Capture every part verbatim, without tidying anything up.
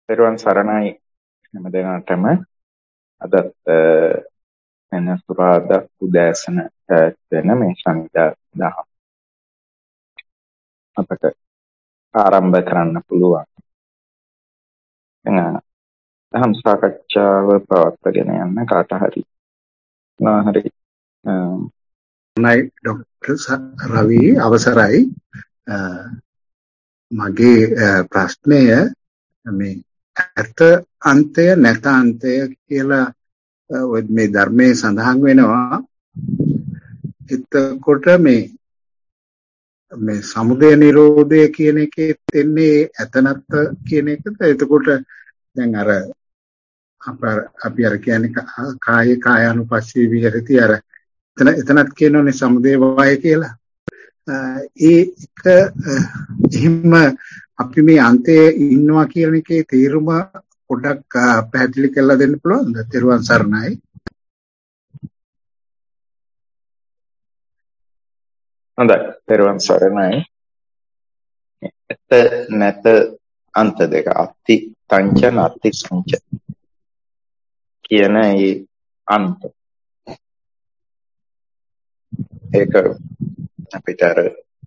පෙරවන් සරණයි හැම දෙනාටම. අදත් වෙනස්තුරාදා උදෑසන පැවැත්වෙන මේ ශනිදා දහම් අපට ආරම්භ කරන්න පුළුවන්. දහම් සාකච්ඡාව පවත්වාගෙන යන්න කාට හරි මොනවා හරි නයි ડોક્ટર රවි අවසරයි. මගේ ප්‍රශ්නය මේ ඇත අන්තය නැත අන්තය කියලා මේ ධර්මයේ සඳහන් වෙනවා. එතකොට මේ මේ සමුදය නිරෝධය කියන එකේ එන්නේ ඇත නැත කියන එකද? එතකොට දැන් අර අපි අර කියන්නේ කාය කායानुපස්සී විහෙරති අර එතන එතනත් කියනෝනේ සමුදය වය කියලා. ඒ එක එහෙම අපි මේ අන්තයේ ඉන්නවා කියන එකේ තේරුම පොඩ්ඩක් පැහැදිලි කරලා දෙන්න පුළුවන්ද? තෙරුවන් සරණයි. හොඳයි, තෙරුවන් සරණයි. ඇත නැත අන්ත දෙක අත්ති තංච නත්ති සංච කියන ඒ අන්ත ඒක අපිට අර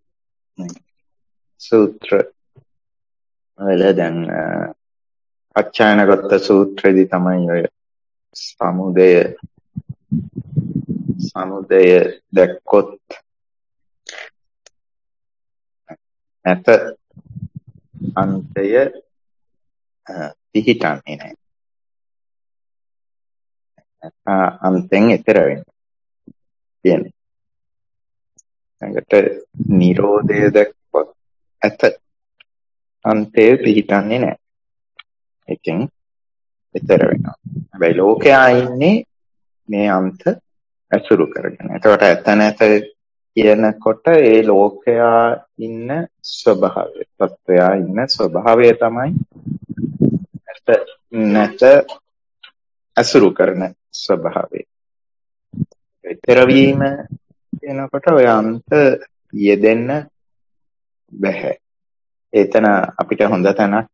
සූත්‍ර වල දැන් අච්ඡායනගත සූත්‍රයේදී තමයි ඔය සමුදය සමුදය දැක්කොත් නැත අන්තය පිහිටන්නේ නැහැ. අන්තෙන් එතර වෙන්නේ කියන්නේ. ඒකට නිරෝධය දැක්කොත් ඇත අන්තය පිහිටන්නේ නැහැ. ඒකෙන් එතර වෙනවා. හැබැයි ලෝකයා ඉන්නේ මේ අන්ත ඇසුරු කරගෙන. එතකොට ඇත නැත කියනකොට ඒ ලෝකයා ඉන්න ස්වභාවය, තත්ත්වයා ඉන්න ස්වභාවය තමයි ඇත නැත ඇසුරු කරන ස්වභාවය. ඊතර වීම කියනකොට ඔය අන්ත යෙදෙන්න බෑ. එතන අපිට හොඳ තැනක්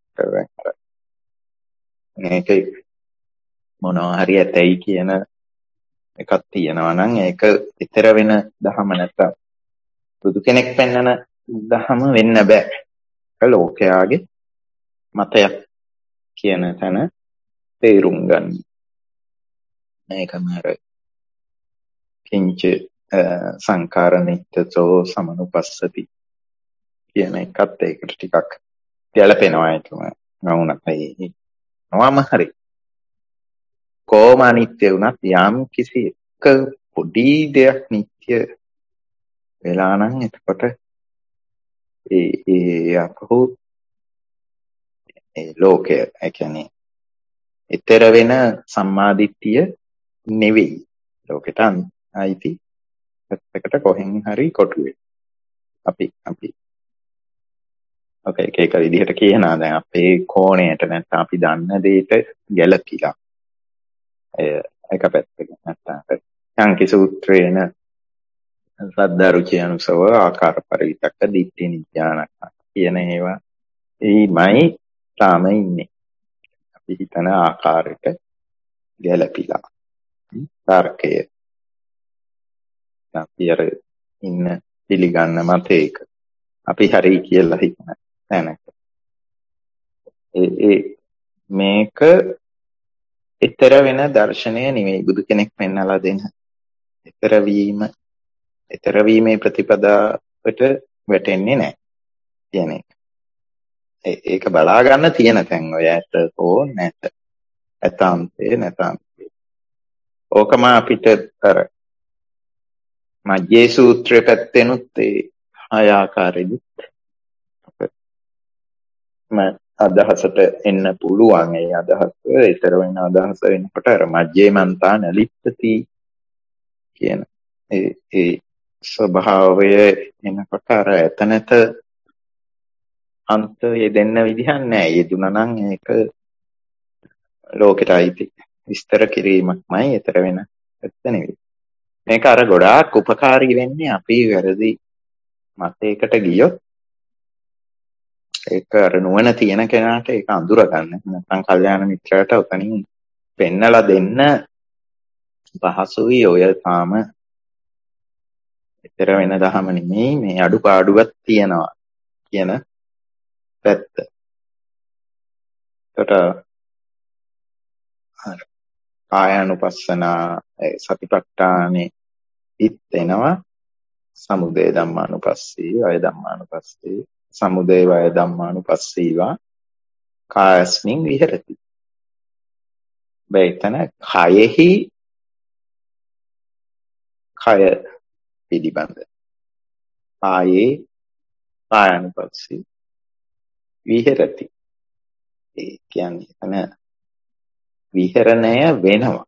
මේක මොනවා හරි ඇතයි කියන එකක් තියෙනවා නම් ඒක ඊතර වෙන දහම නැත්තම් බුදු කෙනෙක් පෙන්වන දහම වෙන්න බෑ. ඒක ලෝකයාගේ මතයක් කියන තැන තේරුම් ගන්න. මේකම අර කිංච සංකාර නිත්‍යතෝ සමනුපස්සති කියන එකත් ඒකට ටිකක් ගැලපෙනවා. ඒකම වුණත් නවම හරි කොහොම අනිත්‍ය වුණත් යම් කිසි එක පොඩි දෙයක් නිත්‍ය වෙලා නම් එතකොට ඒ ඒ අපහු ඒ ලෝකය ඒ කියන්නේ ඊතර වෙන සම්මාදිට්ඨිය නෙවෙයි ලෝකෙට අයිති පැත්තකට කොහෙන් හරි කොටුවේ. අපි අපි ඔකේ ඒක විදිහට කියනවා. දැන් අපේ කෝණයට නැත්නම් අපි දන්න දෙයට ගැළපීලා ඒක පැත්තකින් නැත්නම් සංකි සූත්‍රේන සද්දාරුචි අනුසව ආකාර පරිවිතක්ක දිට්ඨි නිඥානක් කියන ඒවා එයිමයි තාම ඉන්නේ. අපි හිතන ආකාරයට ගැළපීලා තර්කය අපි අර ඉන්න පිළිගන්න මතයක අපි හරි කියලා හිතන තැනක ඒ ඒ මේක ඊතර වෙන දර්ශනය නෙවෙයි බුදු කෙනෙක් පෙන්වලා දෙන. ඊතර වීම ඊතර වීමේ ප්‍රතිපදාවට වැටෙන්නේ නැහැ කියන එක. ඒක බලා ගන්න තියෙන තැන් ඔය ඇත හෝ නැත. ඇතාන්තේ නැතාන්තේ. ඕකම අපිට අර මජ්ජේ සූත්‍රයේ පැත්තෙනුත් ඒ හය ආකාරෙදිත් ම අදහසට එන්න පුළුවන්. ඒ අදහස ඊතර වෙන අදහස වෙනකොට අර මජ්ජේ මන්තා නලිප්පති කියන ඒ ඒ ස්වභාවය එනකොට අර එතනත අන්ත යෙදෙන්න විදිහක් නැහැ. යෙදුණා නම් ඒක ලෝකෙට අයිති විස්තර කිරීමක්මයි ඊතර වෙන පැත්ත නෙවෙයි. මේක අර ගොඩාක් උපකාරී වෙන්නේ අපි වැරදි මතයකට ගියොත් ඒක අර නුවණ තියෙන කෙනාට ඒක අඳුර ගන්න. නැත්නම් කල්යාණ මිත්‍රයාට උතනින් පෙන්නලා දෙන්න පහසුයි. ඔය තාම ඊතර වෙන දහම නෙමෙයි මේ අඩුපාඩුවක් තියෙනවා කියන පැත්ත. ඒකට කායානුපස්සනා සතිපට්ඨානේ ඉත් වෙනවා. සමුදය ධම්මානුපස්සී වය ධම්මානුපස්සී සමුදය වය ධම්මානුපස්සීවා කායස්මින් විහෙරති. බයිතන කයෙහි කය පිළිබඳ ආයේ කායනුපස්සී විහෙරති. ඒ කියන්නේ එතන විහරණය වෙනවා.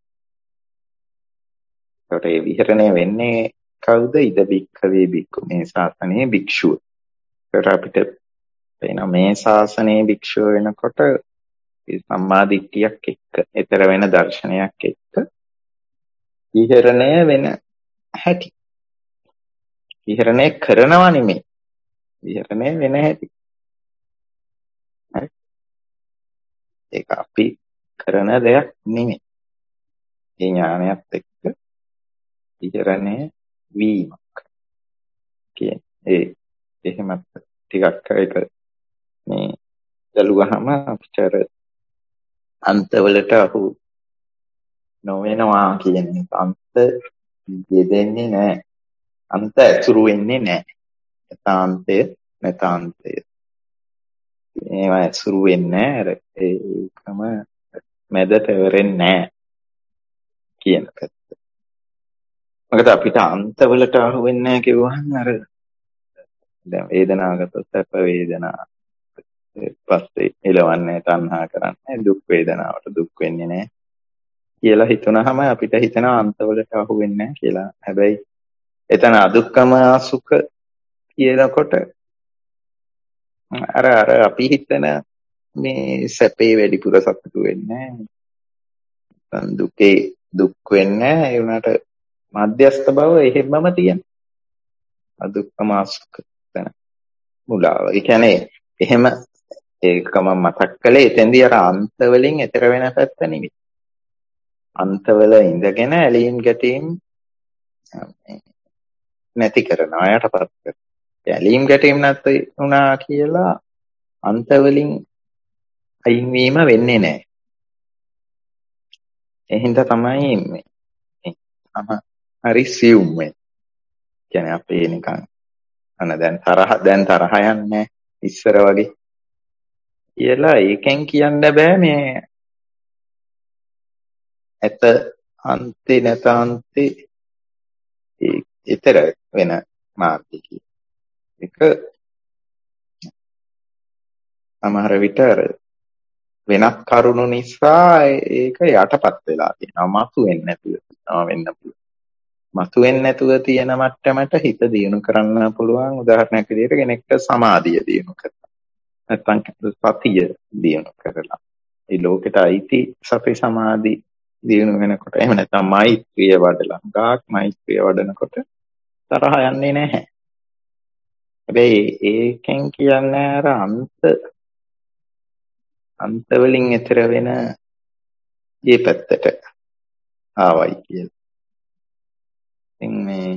ඒකට ඒ විහරණය වෙන්නේ කවුද? ඉද බික්ඛවේ බික්ඛු මේ ශාසනයේ භික්ෂුව. ඒකට අපිට වෙන මේ ශාසනයේ භික්ෂුව වෙනකොට සම්මා දිට්ඨියක් එක්ක, ඊතර වෙන දර්ශනයක් එක්ක විහරණය වෙන හැටි. විහරණය කරනවා නෙමෙයි. විහරණය වෙන හැටි. හරි. ඒක අපි කරන දෙයක් නෙමෙයි. ඒ ඥානයත් එක්ක විහරණය වීමක් කියන්නේ. ඒ එහෙමත් ටිකක් ඒක මේ දලුවහම අපිට අන්තවලට අහු නොවෙනවා කියන්නේ. අන්ත යෙදෙන්නේ නැහැ. අන්ත ඇසුරු වෙන්නේ නැහැ. නැතාන්තය නැතාන්තය. ඒවා ඇසුරු වෙන්නේ නැහැ. ඒකම මැද තවරෙන්නේ නැහැ කියන පැත්ත. මොකද අපිට අන්තවලට අහු වෙන්නේ නැහැ කිව්වහම අර දැන් වේදනාවකට සැප වේදනා පස්සේ එලවන්නේ තණ්හා කරන්නේ දුක් වේදනාවට දුක් වෙන්නේ නැහැ කියලා හිතුනහම අපිට හිතෙනවා අන්තවලට අහු වෙන්නේ නැහැ කියලා. හැබැයි එතන අදුක්කම අසුඛ කියනකොට අර අර අපි හිතන මේ සැපේ වැඩිපුර සතුටු වෙන්නේ නැහැ. දුකේ දුක් වෙන්නේ නැහැ. ඒ වුණාට මධ්‍යස්ථ බව එහෙමම තියෙනවා. අදුක්කම අසුඛ තන මුලාව. ඒ කියන්නේ එහෙම ඒකම මතක් කළේ එතෙන්දී අර අන්ත වලින් එතර වෙන පැත්ත නෙමෙයි. අන්තවල ඉඳගෙන ඇලීම් ගැටීම් නැති කරනවා යටපත් කරනවා. ඇලීම් ගැටීම් නැති වුණා කියලා අන්ත වලින් අයින් වීම වෙන්නේ නැහැ. එහෙනම් තමයි මේ හරි සියුම් වෙන්නේ. කියන්නේ අපේ නිකන් අන දැන් තරහ දැන් තරහ යන්නේ ඉස්සර වගේ කියලා ඒකෙන් කියන්න බෑ මේ ඇත අන්තේ නැත අන්තේ ඊතර වෙන මාර්ගිකයි. ඒක සමහර විට වෙනත් කරුණු නිසා ඒක යටපත් වෙලා තියෙනවා. මතු වෙන්නේ නැතුව තියෙනවා වෙන්න පුළුවන්. මතු වෙන්නේ නැතුව තියෙන මට්ටමට හිත දියුණු කරන්න පුළුවන්. උදාහරණයක් විදිහට කෙනෙක්ට සමාධිය දියුණු කරනවා. නැත්නම් සතිය දියුණු කරලා. ඒ ලෝකෙට අයිති සති සමාධි දියුණු වෙනකොට එහෙම නැත්නම් මෛත්‍රිය වඩලා ගාක් මෛත්‍රිය වඩනකොට තරහ යන්නේ නැහැ. හැබැයි ඒකෙන් කියන්නේ අර අන්ත අන්ත වලින් එතර වෙන මේ පැත්තට ආවයි කියලා. ඉතින් මේ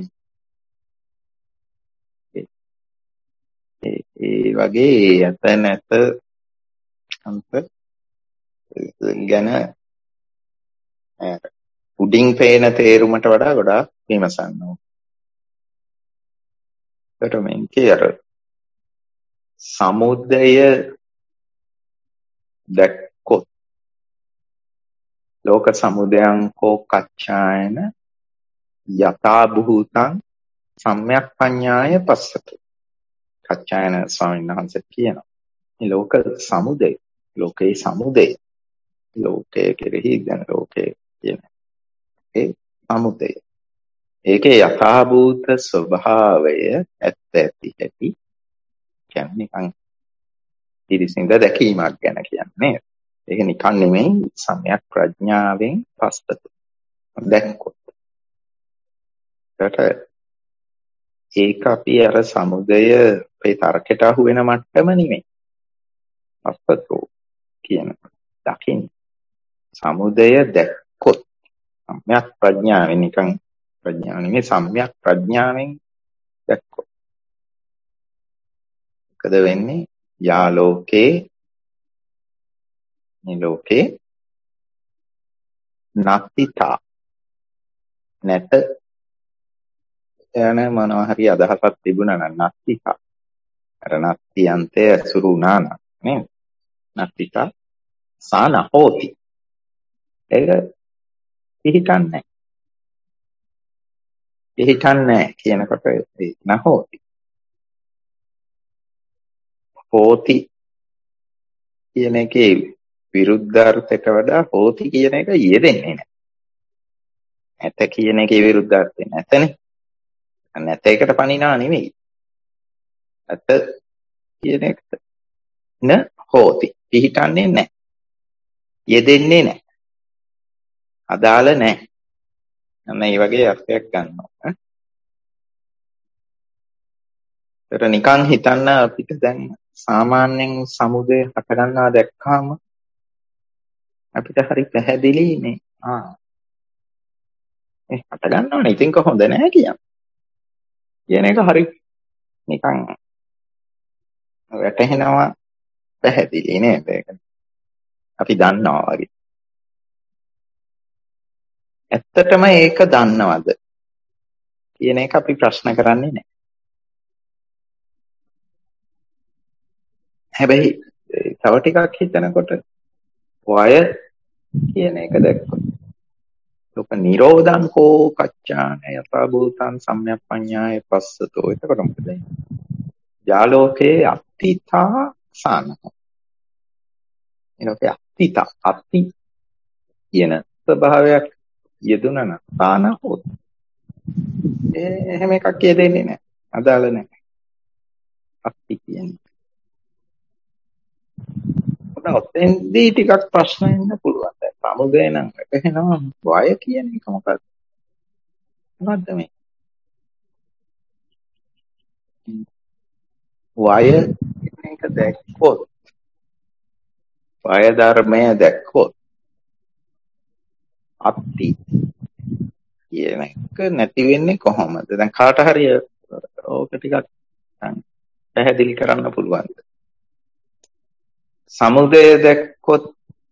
ඒ වගේ යත නැත අන්ත ගැන උඩින් පේන තේරුමට වඩා ගොඩාක් විමසන්න ඕන. ඒකට මේකේ අර සමුදය දැක්කොත් ලෝක සමුදයං කෝ කච්චායන යථා භූතං සම්‍යක් පඤ්ඤාය පස්සති. කච්චායන ස්වාමීන් වහන්සේ කියනවා මේ ලෝක සමුදය ලෝකේ සමුදය ලෝකයේ කෙරෙහි දැන් ලෝකයේ කියන ඒ සමුදය ඒකේ යථා භූත ස්වභාවය ඇත්ත ඇති ඇති කියන්නේ නිකන් පිරිසිඳ දැකීමක් ගැන කියන්නේ. ඒක නිකන් නෙමෙයි සම්‍යක් ප්‍රඥාවෙන් පස්සට දැක්කොත්. ඒක අපි අර සමුදය අපේ තර්කයට අහු වෙන මට්ටම නෙමෙයි. පස්සතෝ කියන දකින්න. සමුදය දැක්කොත් සම්‍යක් ප්‍රඥාවෙන් නිකන් ප්‍රඥාව නෙමෙයි සම්‍යක් ප්‍රඥාවෙන් දැක්කොත් මොකද වෙන්නේ? යා ලෝකේ මේ ලෝකේ නත්තිතා නැත යන මොනවා හරි අදහසක් තිබුණා නම් නත්තිතා අර නත්තියන්තය ඇසුරු වුණා නම් නේද? නත්තිතා සාන හෝති ඒක පිහිටන්නේ පිහිටන්නේ කියනකොට ඒ නහෝති හෝති කියන එකේ විරුද්ධාර්ථයට වඩා හෝති කියන එක යෙදෙන්නේ නැහැ. නැත කියන එකේ විරුද්ධාර්ථය නැතනේ. නැත එකට පණිනා නෙවෙයි. ඇත කියන එකට න හෝති පිහිටන්නේ නැහැ. යෙදෙන්නේ නැහැ. අදාළ නැහැ. අන්න මේ වගේ අර්ථයක් ගන්නවා. ඒතර නිකන් හිතන්න අපිට දැන් සාමාන්‍යයෙන් සමුදය හට ගන්නවා දැක්කාම අපිට හරි පැහැදිලි නේ. ආ මේ හට ගන්නවනේ. ඉතින් කොහොමද නැහැ කියන්නේ. කියන එක හරි නිකන් වැටහෙනවා පැහැදිලි නේද? ඒක අපි දන්නවා වගේ. ඇත්තටම ඒක දන්නවද කියන එක අපි ප්‍රශ්න කරන්නේ නැහැ. හැබැයි තව ටිකක් හිතනකොට වය කියන එක දැක්කොත් ලෝක නිරෝධං කෝ කච්චාන යථා භූතං සම්‍යක් පඤ්ඤාය පස්සතෝ එතකොට මොකද වෙන්නේ? යාලෝකේ අත්තිතා සාන. එනෝකේ අත්තිතා අත්ති කියන ස්වභාවයක් යෙදුණා නම් සාන හොත්. ඒ එහෙම එකක් යෙදෙන්නේ නැහැ. අදාළ නැහැ. අත්ති කියන්නේ. ඔතෙන්දී ටිකක් ප්‍රශ්න එන්න පුළුවන්. දැන් සමුදය නම් වැටහෙනවා වය කියන එක මොකක්ද? මොකද්ද මේ? වය කියන එක දැක්කොත් වය ධර්මය දැක්කොත් අත්ති කියන එක නැති වෙන්නේ කොහොමද? දැන් කාට හරි ඕක ටිකක් පැහැදිලි කරන්න පුළුවන්ද? සමුදය දැක්කොත්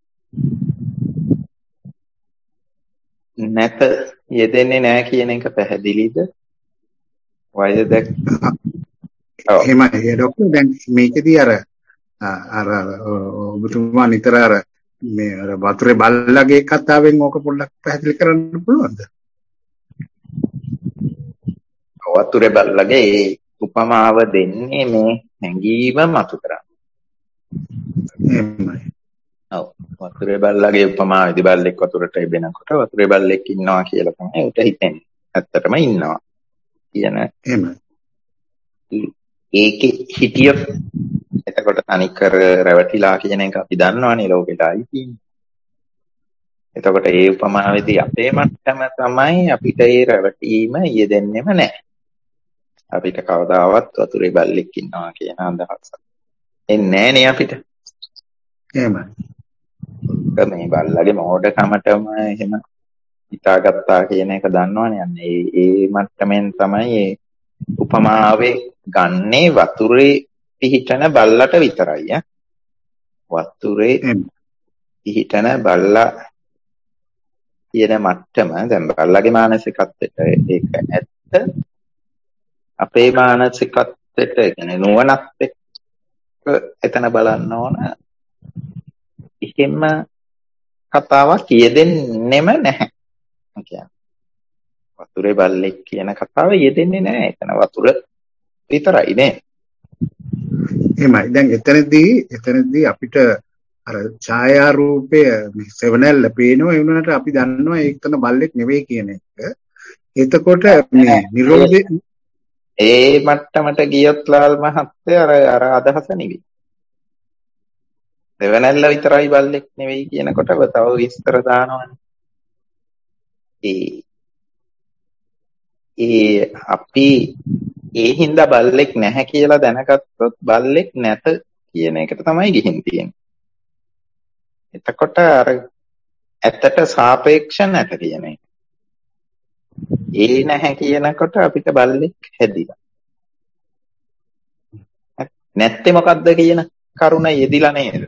නැත යෙදෙන්නේ නැහැ කියන එක පැහැදිලිද? වය දැක් එහෙමයි ඒ ડોක්ටර් දැන් මේකෙදී අර අර ඔබතුමා නිතර අර මේ අර වතුරේ බල්ලගේ කතාවෙන් ඕක පොඩ්ඩක් පැහැදිලි කරන්න පුළුවන්ද? වතුරේ බල්ලගේ ඒ උපමාව දෙන්නේ මේ හැඟීම මතු කරන්නේ. එහෙමයි. ඔව් වතුරේ බල්ලගේ උපමාවේදී බල්ලෙක් වතුරට එබෙනකොට වතුරේ බල්ලෙක් ඉන්නවා කියලා තමයි උට හිතෙන්නේ. ඇත්තටම ඉන්නවා කියන එහෙමයි. ඒකේ හිටියොත් එතකොට තනිකර රැවටිලා කියන එක අපි දන්නවනේ ලෝකෙට ආයි. එතකොට ඒ උපමාවේදී අපේ මට්ටම තමයි අපිට ඒ රැවටීම යෙදෙන්නෙම නැහැ. අපිට කවදාවත් වතුරේ බල්ලෙක් ඉන්නවා කියන අදහස එන්නේ නැහනේ අපිට. එහෙමයි. මේ බල්ලගේ මෝඩකමටම එහෙම හිතාගත්තා කියන එක දන්නවනේ. අන්න ඒ ඒ මට්ටමෙන් තමයි ඒ උපමාවේ ගන්නේ වතුරේ පිහිටන බල්ලට විතරයි. ඈ වතුරේ පිහිටන බල්ලා කියන මට්ටම දැන් බල්ලගේ මානසිකත්වයට ඒක ඇත්ත. අපේ මානසිකත්වයට කියන්නේ නුවණත් එක්ක එතන බලන්න ඕන. එහෙම කතාවක් යෙදෙන්නෙම නැහැ. කියන්නේ වතුරේ බල්ලෙක් කියන කතාව යෙදෙන්නේ නැහැ. එතන වතුර විතරයි නේ. එහෙමයි. දැන් එතනදී එතනදී අපිට අර ඡායා රූපය සෙවණැල්ල පේනවා. ඒ වුණාට අපි දන්නවා ඒකන බල්ලෙක් නෙවෙයි කියන එක. එතකොට මේ නිරෝධේ ඒ මට්ටමට ගියොත් ලාල් මහත්තයා අර අර අදහස නෙවෙයි. සෙවණැල්ල විතරයි බල්ලෙක් නෙවෙයි කියනකොට තව විස්තර දානවනේ. ඒ ඒ අපි ඒ හින්දා බල්ලෙක් නැහැ කියලා දැනගත්තොත් බල්ලෙක් නැත කියන එකට තමයි ගිහින් තියෙන්නේ. එතකොට අර ඇත්තට සාපේක්ෂ නැත කියන එක. ඒ නැහැ කියනකොට අපිට බල්ලෙක් හැදිලා. නැත්තේ මොකද්ද කියන කරුණ යෙදිලා නේද?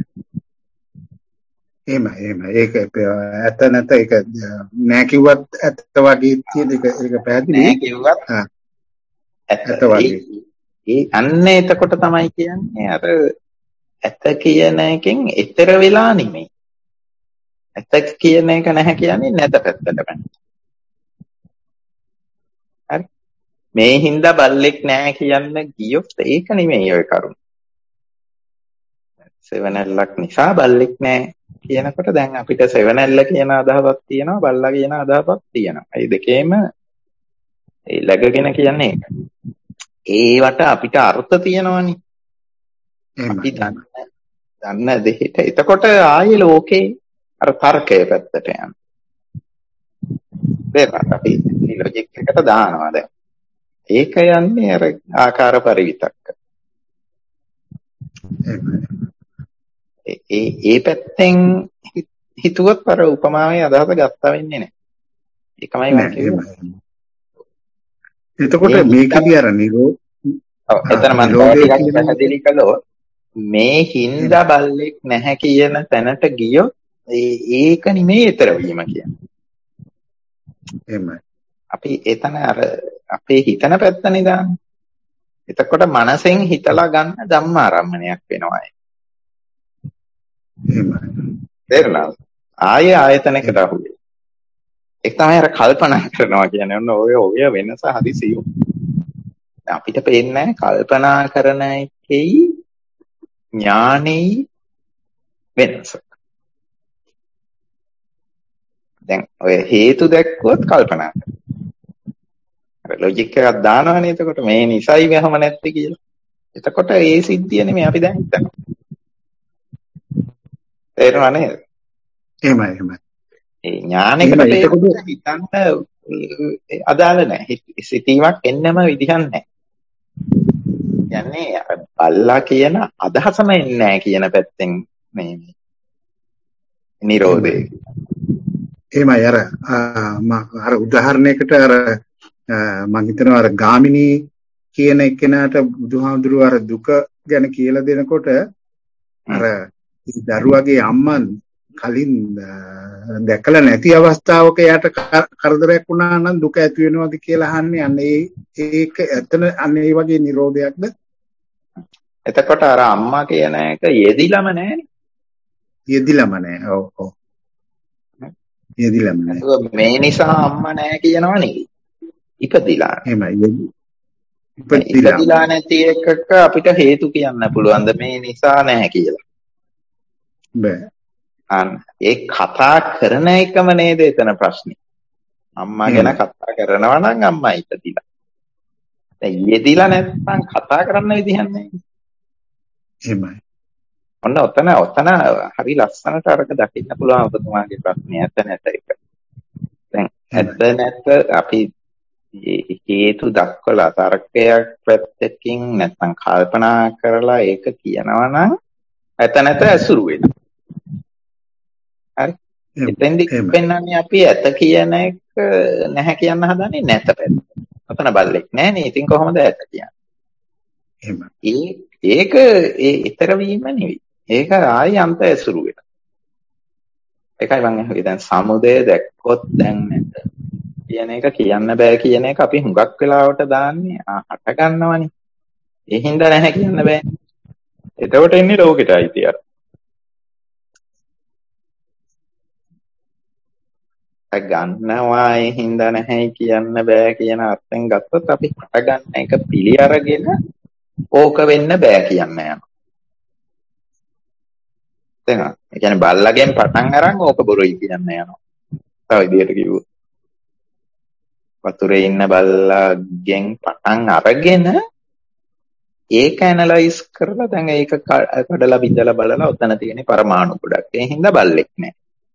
එහෙම එහෙම ඒක ඇත්ත නැත ඒක නෑ කිව්වත් ඇත්ත වගේ තියෙන එක ඒක පැහැදිලි නෑ කිව්වත් ඇත්ත වගේ. ඒ අන්න එතකොට තමයි කියන්නේ අර ඇත්ත කියන එකෙන් ඈතර වෙලා නෙමෙයි. ඇත්ත කියන එක නැහැ කියන්නේ නැත පැත්තට පැන. හරි. මේ හින්දා බල්ලෙක් නෑ කියන්න ගියොත් ඒක නෙමෙයි ඔය කරුණ. සෙවණැල්ලක් නිසා බල්ලෙක් නෑ කියනකොට දැන් අපිට සෙවණැල්ල කියන අදහසක් තියෙනවා බල්ලා කියන අදහසක් තියෙනවා. ඒ දෙකේම ඒ läගගෙන කියන්නේ ඒක. ඒවට අපිට අර්ථ තියෙනවනේ. අපි දන්න දන්න දෙහිට. එතකොට ආයේ ලෝකේ අර තර්කයේ පැත්තට යනවා. දෙන්න අපි ලොජික් එකට දානවා දැන්. ඒක යන්නේ අර ආකාර පරිවිතක්ක. ඒ ඒ පැත්තෙන් හිතුවොත් අර උපමාවේ අදහස ගත්තා වෙන්නේ නැහැ. ඒකමයි මම කියන්නේ. එතකොට මේකදී අර නිරෝ ඔව් එතන මම ටිකක් පැහැදිලි කළොත් මේ හින්දා බල්ලෙක් නැහැ කියන තැනට ගියොත් ඒක නෙමෙයි ඊතර වීම කියන්නේ. එහෙමයි. අපි එතන අර අපේ හිතන පැත්තනේ දාන්නේ. එතකොට මනසෙන් හිතලා ගන්න ධම්මාරම්මණයක් වෙනවා. එහෙමයි. තේරුණාද? ආයේ ආයතනයකට අහුවේ. ඒක තමයි අර කල්පනා කරනවා කියන්නේ. ඔන්න ඔය ඔය වෙනස හදිසියු. අපිට පේන්නේ කල්පනා කරන එකෙයි ඥානෙයි වෙනස. දැන් ඔය හේතු දැක්කොත් කල්පනා කරනවා. අර ලොජික් එකක් දානවනේ එතකොට මේ නිසයි මෙහෙම නැත්තේ කියලා. එතකොට ඒ සිද්ධිය නෙමෙයි අපි දැන් හිතන්නේ. තේරුණා නේද? එහෙමයි එහෙමයි. ඒ ඥානෙකට හිතන්න අදාළ නැහැ. සිතීමක් එන්නම විදිහක් නැහැ. කියන්නේ බල්ලා කියන අදහසම එන්නේ නැහැ කියන පැත්තෙන් මේ නිරෝධය. එහෙමයි අර අර උදාහරණයකට අර මම හිතනවා අර ගාමිණී කියන එක්කෙනාට බුදුහාමුදුරුවෝ අර දුක ගැන කියලා දෙනකොට අර දරුවගේ අම්මා කලින් දැකලා නැති අවස්ථාවක යාට කරදරයක් වුණා නම් දුක ඇති වෙනවද කියලා අහන්නේ අන්න ඒ ඒක ඇත්තන අන්න ඒ වගේ නිරෝධයක්ද? එතකොට අර අම්මා කියන එක යෙදිලම නැහැ. යෙදිලම නැහැ. ඔව් ඔව්. යෙදිලම නැහැ. මේ නිසා අම්මා නැහැ කියනවා නෙවෙයි. ඉපදිලා. එහෙමයි. ඉපදිලා නැති එකක අපිට හේතු කියන්න පුළුවන්ද මේ නිසා නැහැ කියලා? බෑ. අන්න ඒ කතා කරන එකම නේද එතන ප්‍රශ්නේ. අම්මා ගැන කතා කරනවා නම් අම්මා ඉපදිලා. දැන් යෙදිලා නැත්නම් කතා කරන්න විදිහක් නැහැ. එහෙමයි. ඔන්න ඔතන ඔතන හරි ලස්සනට අරක දකින්න පුළුවන් ඔබතුමාගේ ප්‍රශ්නේ ඇත්ත නැත එක. දැන් ඇත්ත නැත අපි හේතු දක්වලා තර්කයක් පැත්තකින් නැත්නම් කල්පනා කරලා ඒක කියනවා නම් ඇත්ත නැත ඇසුරු වෙනවා. හරි. එතෙන්දි පෙන්නන්නේ අපි ඇත කියන එක නැහැ කියන්න හදන්නේ නැත පැත්ත. ඔතන බල්ලෙක් නැහනේ. ඉතින් කොහොමද ඇත කියන්නේ? එහෙම. ඒ ඒක ඒ ඊතර වීම නෙවෙයි. ඒක ආයි අන්ත ඇසුරු වෙනවා. ඒකයි මම අහුවේ දැන් සමුදය දැක්කොත් දැන් නැත කියන එක කියන්න බෑ කියන එක අපි හුඟක් වෙලාවට දාන්නේ හට ගන්නවනේ. ඒ හින්දා නැහැ කියන්න බෑ. එතකොට එන්නේ ලෝකෙට අයිති අර. ගන්නවා ඒ හින්දා නැහැ කියන්න බෑ කියන අර්ථයෙන් ගත්තොත් අපි හට ගන්න එක පිළි අරගෙන ඕක වෙන්න බෑ කියන්න යනවා. තේරෙනවද? ඒ කියන්නේ බල්ලගෙන් පටන් අරන් ඕක බොරුයි කියන්න යනවා. තව විදියට කිව්වොත්. වතුරේ ඉන්න බල්ලගෙන් පටන් අරගෙන ඒක ඇනලයිස් කරලා දැන් ඒක කඩලා බිඳලා බලලා ඔතන තියෙන පරමාණු ගොඩක්. ඒ හින්දා බල්ලෙක් නෑ.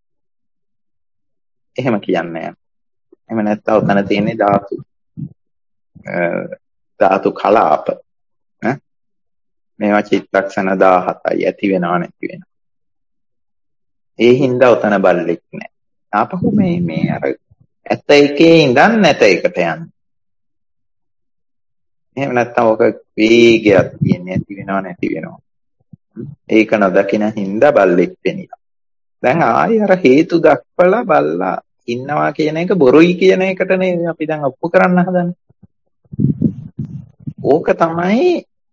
එහෙම කියන්නේ යනවා. එහෙම නැත්නම් ඔතන තියෙන්නේ ධාතු. ධාතු කලාප. මේවා චිත්තක්ෂණ දාහතයි ඇති වෙනවා නැති වෙනවා. ඒ හින්දා උතන බල්ලෙක් නෑ. ආපහු මේ මේ අර ඇත්ත එකේ ඉඳන් නැත එකට යන්නේ. එහෙම නැත්නම් ඔක වේගයක් තියෙන්නේ ඇති වෙනවා නැති වෙනවා. ඒක නොදකින හින්දා බල්ලෙක් වෙනිලා. දැන් ආයෙ අර හේතු දක්වලා බල්ලා ඉන්නවා කියන එක බොරුයි කියන එකට නේ අපි දැන් ඔප්පු කරන්න හදන්නේ. ඕක තමයි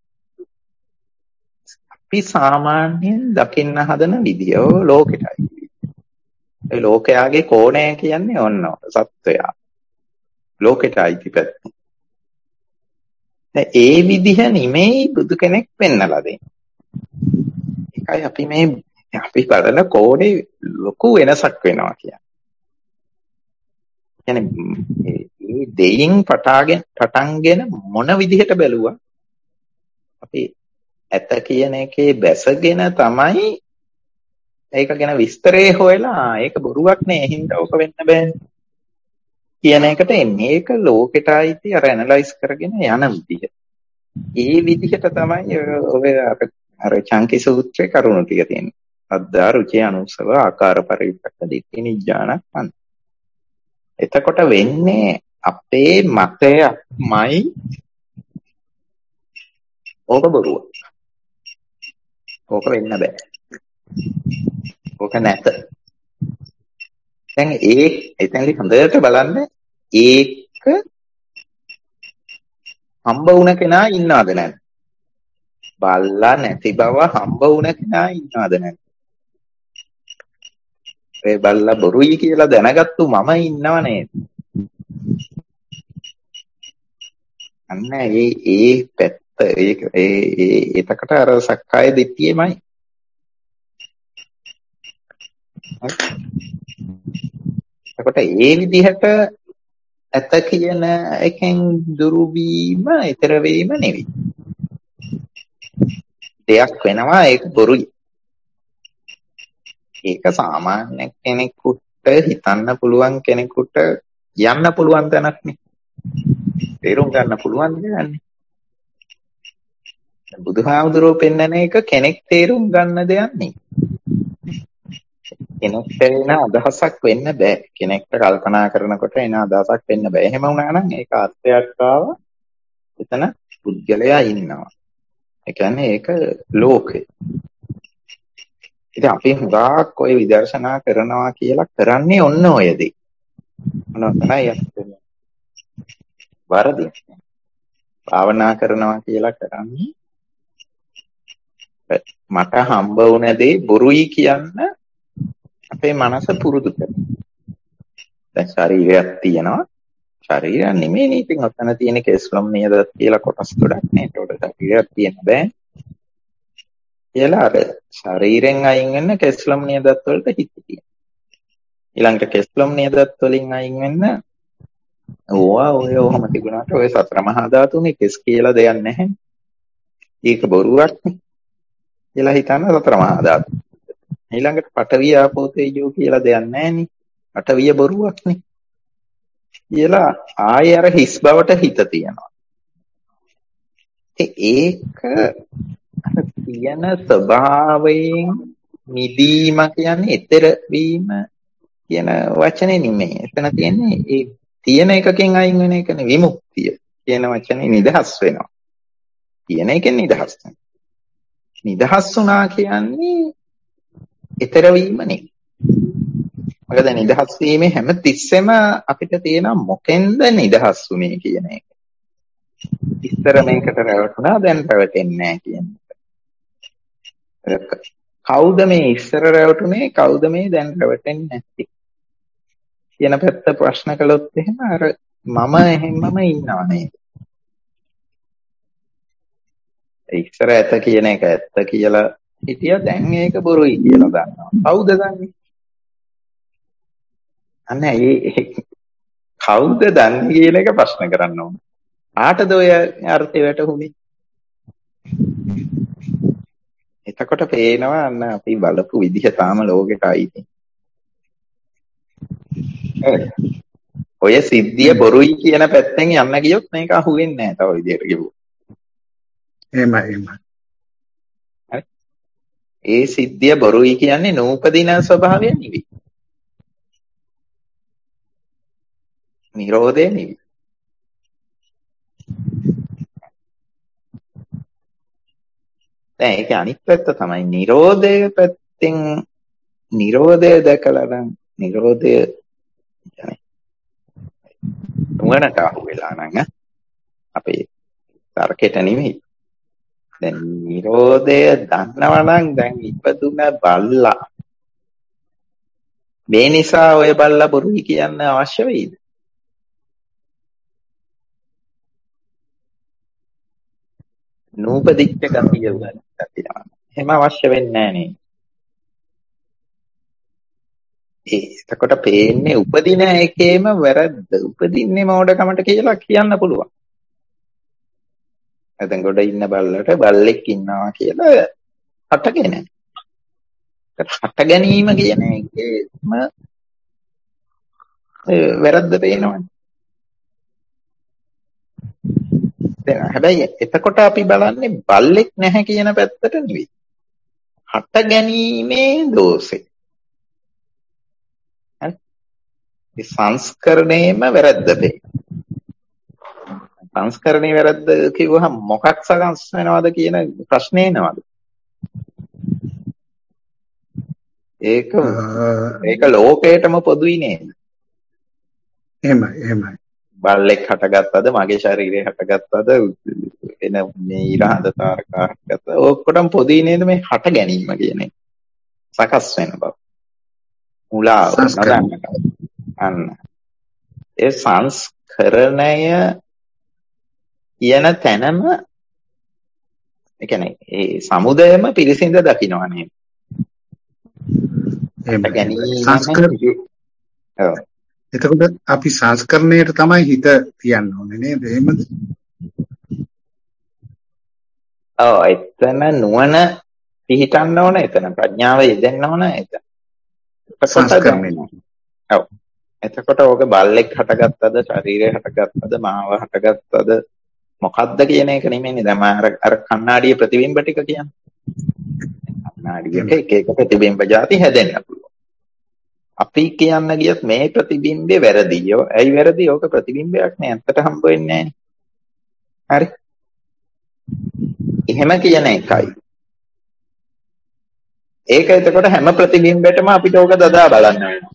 අපි සාමාන්‍යයෙන් දකින්න හදන විදිය. ඔය ලෝකෙටයි. ඒ ලෝකයාගේ කෝණය කියන්නේ ඔන්න සත්වයා. ලෝකෙටයි පැත්ත. දැන් ඒ විදිහ නෙමෙයි බුදු කෙනෙක් පෙන්නලා දෙන්නේ. ඒකයි අපි මේ අපි බලන කෝණේ ලොකු වෙනසක් වෙනවා කියන්නේ. කියන්නේ මේ දෙයින් පටාගෙන පටන්ගෙන මොන විදිහට බැලුවා අපි ඇත කියන එකේ බැසගෙන තමයි ඒක ගැන විස්තරේ හොයලා ඒක බොරුවක් නේ හින්දා ඔක වෙන්න බෑනේ කියන එකට එන්නේ. ඒක ලෝකෙට ආйти අර ඇනලයිස් කරගෙන යන විදිහ. ඒ විදිහට තමයි ඔය අර චංකි සූත්‍රයේ කරුණු ටික තියෙන්නේ. අද්දා රුචි අනුසව ආකාර පරිවිතක දිට්ඨි නිඥානක්. එතකොට වෙන්නේ අපේ මතයක්මයි ඕක බොරුව. ඕක වෙන්න බෑ. ඕක නැත. දැන් ඒ එතනදි හොඳට බලන්න ඒක හම්බ වුණ කෙනා ඉන්නවද නැද්ද? බල්ලා නැති බව හම්බ වුණ කෙනා ඉන්නවද නැද්ද? ඒ බල්ලා බොරුයි කියලා දැනගත්තු මම ඉන්නව නේද? අන්න ඒ ඒ පැත්ත ඒ ඒ එතකට අර සක්කාය දිට්ඨියමයි. එතකොට ඒ විදිහට ඇත කියන එකෙන් දුරු වීම ඊතර වීම නෙවෙයි. දෙයක් වෙනවා ඒක බොරුයි. ඒක සාමාන්‍ය කෙනෙකුට හිතන්න පුළුවන් කෙනෙකුට යන්න පුළුවන් තැනක් නේ. තේරුම් ගන්න පුළුවන් දෙයක්. බුදුහාමුදුරුවෝ පෙන්නන එක කෙනෙක් තේරුම් ගන්න දෙයක් නෙවෙයි. කෙනෙක්ට එන අදහසක් වෙන්න බෑ. කෙනෙක්ට කල්පනා කරනකොට එන අදහසක් වෙන්න බෑ. එහෙම වුණා නම් ඒක අර්ථයක් ආව එතන පුද්ගලයා ඉන්නවා. ඒ කියන්නේ ඒක ලෝකේ. ඉතින් අපි හුඟක් ඔය විදර්ශනා කරනවා කියලා කරන්නේ ඔන්න ඔය දේ. මොනවා තමයි යන්නේ? වරදි. භාවනා කරනවා කියලා කරන්නේ මට හම්බ වුණ දේ බොරුයි කියන්න අපේ මනස පුරුදු කරනවා. දැන් ශරීරයක් තියෙනවා. ශරීරය නෙමෙයි ඉතින් ඔතන තියෙන කෙස්ලොම් නේද කියලා කොටස් ගොඩක් නේ. ඒකට ශරීරයක් තියෙන බෑ. කියලා අර ශරීරෙන් අයින් වෙන්න කෙස්ලොම් නේදත් වලට හිත තියෙනවා. ඊළඟට කෙස්ලොම් නේදත් වලින් අයින් වෙන්න ඕවා ඔය ඔහම තිබුණාට ඔය සතර මහා ධාතුනේ කෙස් කියලා දෙයක් නැහැ. ඒක බොරුවක් නේ. කියලා හිතන්න සතර මහා ධාතු. ඊළඟට පඨවි ආපෝ තේජෝ කියලා දෙයක් නැහැ නේ. පඨවිය බොරුවක් නේ. කියලා ආයෙ අර හිස් බවට හිත තියනවා. ඒක අර තියෙන ස්වභාවයෙන් නිදීම කියන්නේ ඊතර වීම කියන වචනේ නෙමෙයි. එතන තියෙන්නේ ඒ තියෙන එකකින් අයින් වෙන එකනේ විමුක්තිය කියන වචනේ නිදහස් වෙනවා. තියෙන එකෙන් නිදහස් වෙනවා. නිදහස් වුණා කියන්නේ ඊතර වීම නෙමෙයි. මොකද නිදහස් වීමේ හැම තිස්සෙම අපිට තියෙන මොකෙන්ද නිදහස් වුනේ කියන එක. ඉස්සර මේකට රැවටුණා දැන් රැවටෙන්නේ නැහැ කියන එක. කවුද මේ ඉස්සර රැවටුනේ කවුද මේ දැන් රැවටෙන්නේ නැත්තේ කියන පැත්ත ප්‍රශ්න කළොත් එහෙම අර මම එහෙමම ඉන්නව නේද? ඉස්සර ඇත කියන එක ඇත්ත කියලා හිටියා දැන් ඒක බොරුයි කියලා දන්නවා. කවුද දන්නේ? අන්න ඒ කවුද දන්නේ කියන එක ප්‍රශ්න කරන්න ඕන. ආටද ඔය අර්ථය වැටහුනේ? එතකොට පේනවා අන්න අපි බලපු විදිහ තාම ලෝකෙට ආයිති. ඔය සිද්ධිය බොරුයි කියන පැත්තෙන් යන්න ගියොත් මේක අහුවෙන්නේ නැහැ තව විදිහට කිව්වොත්. එහෙමයි එහෙමයි. ඒ සිද්ධිය බොරුයි කියන්නේ නූපදින ස්වභාවය නෙවෙයි. නිරෝධය නෙවෙයි. දැන් ඒක අනිත් පැත්ත තමයි නිරෝධය පැත්තෙන් නිරෝධය දැකලා නම් නිරෝධය නුවණට අහු වෙලා නම් අපේ තර්කයට නෙවෙයි. දැන් නිරෝධය දන්නවා නම් දැන් ඉපදුන බල්ලා මේ නිසා ඔය බල්ලා බොරුයි කියන්න අවශ්‍ය වෙයිද? නූපදිච්ච ගතිය උගන්වනවා. එහෙම අවශ්‍ය වෙන්නේ නැහැ නේ. ඒ එතකොට පේන්නේ උපදින එකේම වැරද්ද. උපදින්නේ මෝඩකමට කියලා කියන්න පුළුවන්. නැත්නම් ගොඩ ඉන්න බල්ලට බල්ලෙක් ඉන්නවා කියලා හටගෙන. හට ගැනීම කියන එකේම වැරද්ද පේනවනේ. දැන් හැබැයි එතකොට අපි බලන්නේ බල්ලෙක් නැහැ කියන පැත්තට නෙවෙයි. හට ගැනීමේ දෝෂේ. හරි. ඒ සංස්කරණයෙම වැරද්ද පේනවා. සංස්කරණේ වැරද්ද කිව්වහම මොකක් සකස් වෙනවද කියන ප්‍රශ්නේ එනවද? ඒක ඒක ලෝකයටම පොදුයි නේද? එහෙමයි එහෙමයි. බල්ලෙක් හටගත්තද මගේ ශරීරය හටගත්තද එන මේ ඉරහඳ තාරකා හටගත්තද ඔක්කොටම පොදුයි නේද මේ හට ගැනීම කියන එක? සකස් වෙන බව. මුලාව නදන්නට. අන්න. ඒ සංස්කරණය කියන තැනම ඒ කියන්නේ ඒ සමුදයම පිළිසිඳ දකින්නවා නේද? එහෙම ගැනීම ඔව්. එතකොට අපි සංස්කරණයට තමයි හිත තියන්න ඕනේ නේද? එහෙමද? ඔව් එතන නුවණ පිහිටන්න ඕන, එතන ප්‍රඥාව යෙදෙන්න ඕන, එතන. සංස්කරණය. ඔව්. එතකොට ඕක බල්ලෙක් හටගත්තද, ශරීරය හටගත්තද, මාව හටගත්තද මොකද්ද කියන එක නෙමෙයිනේ. දැන් අර අර කණ්ණාඩියේ ප්‍රතිබිම්බ ටික කියන්නේ. කණ්ණාඩියක එක එක ප්‍රතිබිම්බ જાති හැදෙන්න පුළුවන්. අපි කියන්න ගියත් මේ ප්‍රතිබිම්බේ වැරදි. ඇයි වැරදි? ඕක ප්‍රතිබිම්බයක් නේ. ඇත්තට හම්බ වෙන්නේ නැහැ. හරි. එහෙම කියන එකයි. ඒක එතකොට හැම ප්‍රතිබිම්බයකටම අපිට ඕක දදා බලන්න වෙනවා.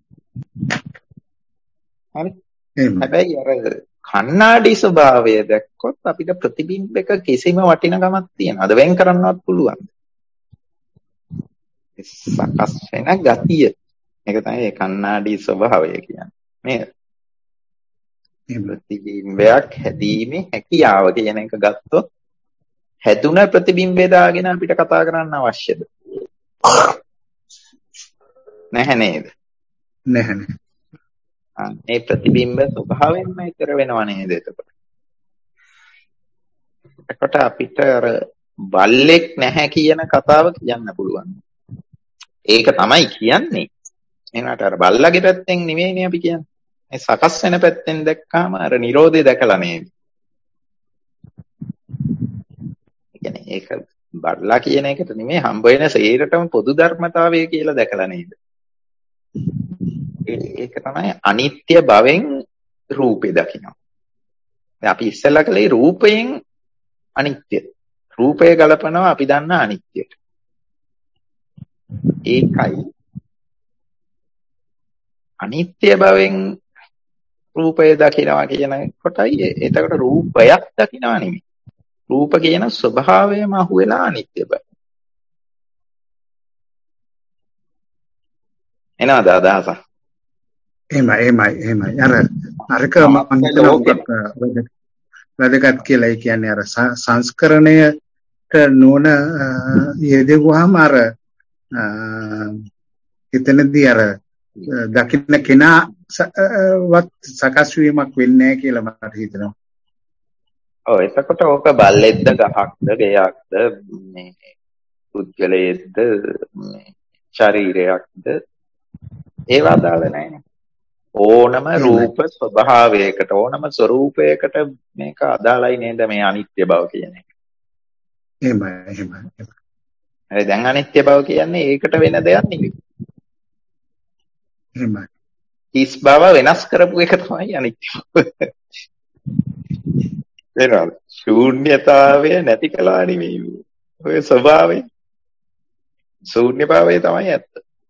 හරි. හැබැයි අර කණ්ණාඩි ස්වභාවය දැක්කොත් අපිට ප්‍රතිබිම්බයක කිසිම වටිනකමක් තියනවද? වෙන් කරන්නවත් පුළුවන්. සකස් වෙන ගතිය. ඒක තමයි ඒ කණ්ණාඩි ස්වභාවය කියන්නේ. නේද? මේ ප්‍රතිබිම්බයක් හැදීමේ හැකියාව කියන එක ගත්තොත් හැදුන ප්‍රතිබිම්බය දාගෙන අපිට කතා කරන්න අවශ්‍යද? නැහැ නේද? නැහැ නේද? මේ ප්‍රතිබිම්බ ස්වභාවයෙන්ම ඉතර වෙනව නේද එතකොට? එතකොට අපිට අර බල්ලෙක් නැහැ කියන කතාව කියන්න පුළුවන්. ඒක තමයි කියන්නේ. එනකට අර බල්ලගේ පැත්තෙන් නෙමෙයිනේ අපි කියන්නේ. මේ සකස් වෙන පැත්තෙන් දැක්කාම අර Nirodhe දැකලා නේද? කියන්නේ ඒක බල්ලා කියන එකට නෙමෙයි හම්බ වෙන සේරටම පොදු ධර්මතාවය කියලා දැකලා නේද? ඒක තමයි අනිත්‍ය භවෙන් රූපේ දකිනවා. දැන් අපි ඉස්සෙල්ලා කලේ රූපයෙන් අනිත්‍ය. රූපය ගලපනවා අපි දන්නා අනිත්‍යයට. ඒකයි අනිත්‍ය භවෙන් රූපය දකිනවා කියන කොටයි එතකොට රූපයක් දකිනවා නෙමෙයි. රූප කියන ස්වභාවයම අහුවෙලා අනිත්‍ය බව. එනවාද අදහස? එහෙමයි එහෙමයි එහෙමයි. අර අරක මම හිතනවා වැදගත් කියලා. ඒ කියන්නේ අර සංස්කරණයට නෝන යෙදුවාම අර එතනදී අර දකින්න කෙනාවත් සකස් වීමක් වෙන්නේ නැහැ කියලා මට හිතෙනවා. ඔව් එතකොට ඕක බල්ලෙක්ද ගහක්ද ගෙයක්ද මේ පුද්ගලයෙක්ද මේ ශරීරයක්ද ඒවා දාලා නැහැ. ඕනම රූප ස්වභාවයකට ඕනම ස්වરૂපයකට මේක අදාළයි නේද මේ අනිත්‍ය බව කියන එක. එහෙමයි එහෙමයි. හරි දැන් අනිත්‍ය බව කියන්නේ ඒකට වෙන දෙයක් නෙවෙයි. එහෙමයි. හිස් බව වෙනස් කරපු එක තමයි අනිත්‍ය. වෙනවද? ශූන්‍යතාවය නැති කළා නෙවෙයි. ඔය ස්වභාවය. ශූන්‍යභාවය තමයි ඇත්ත.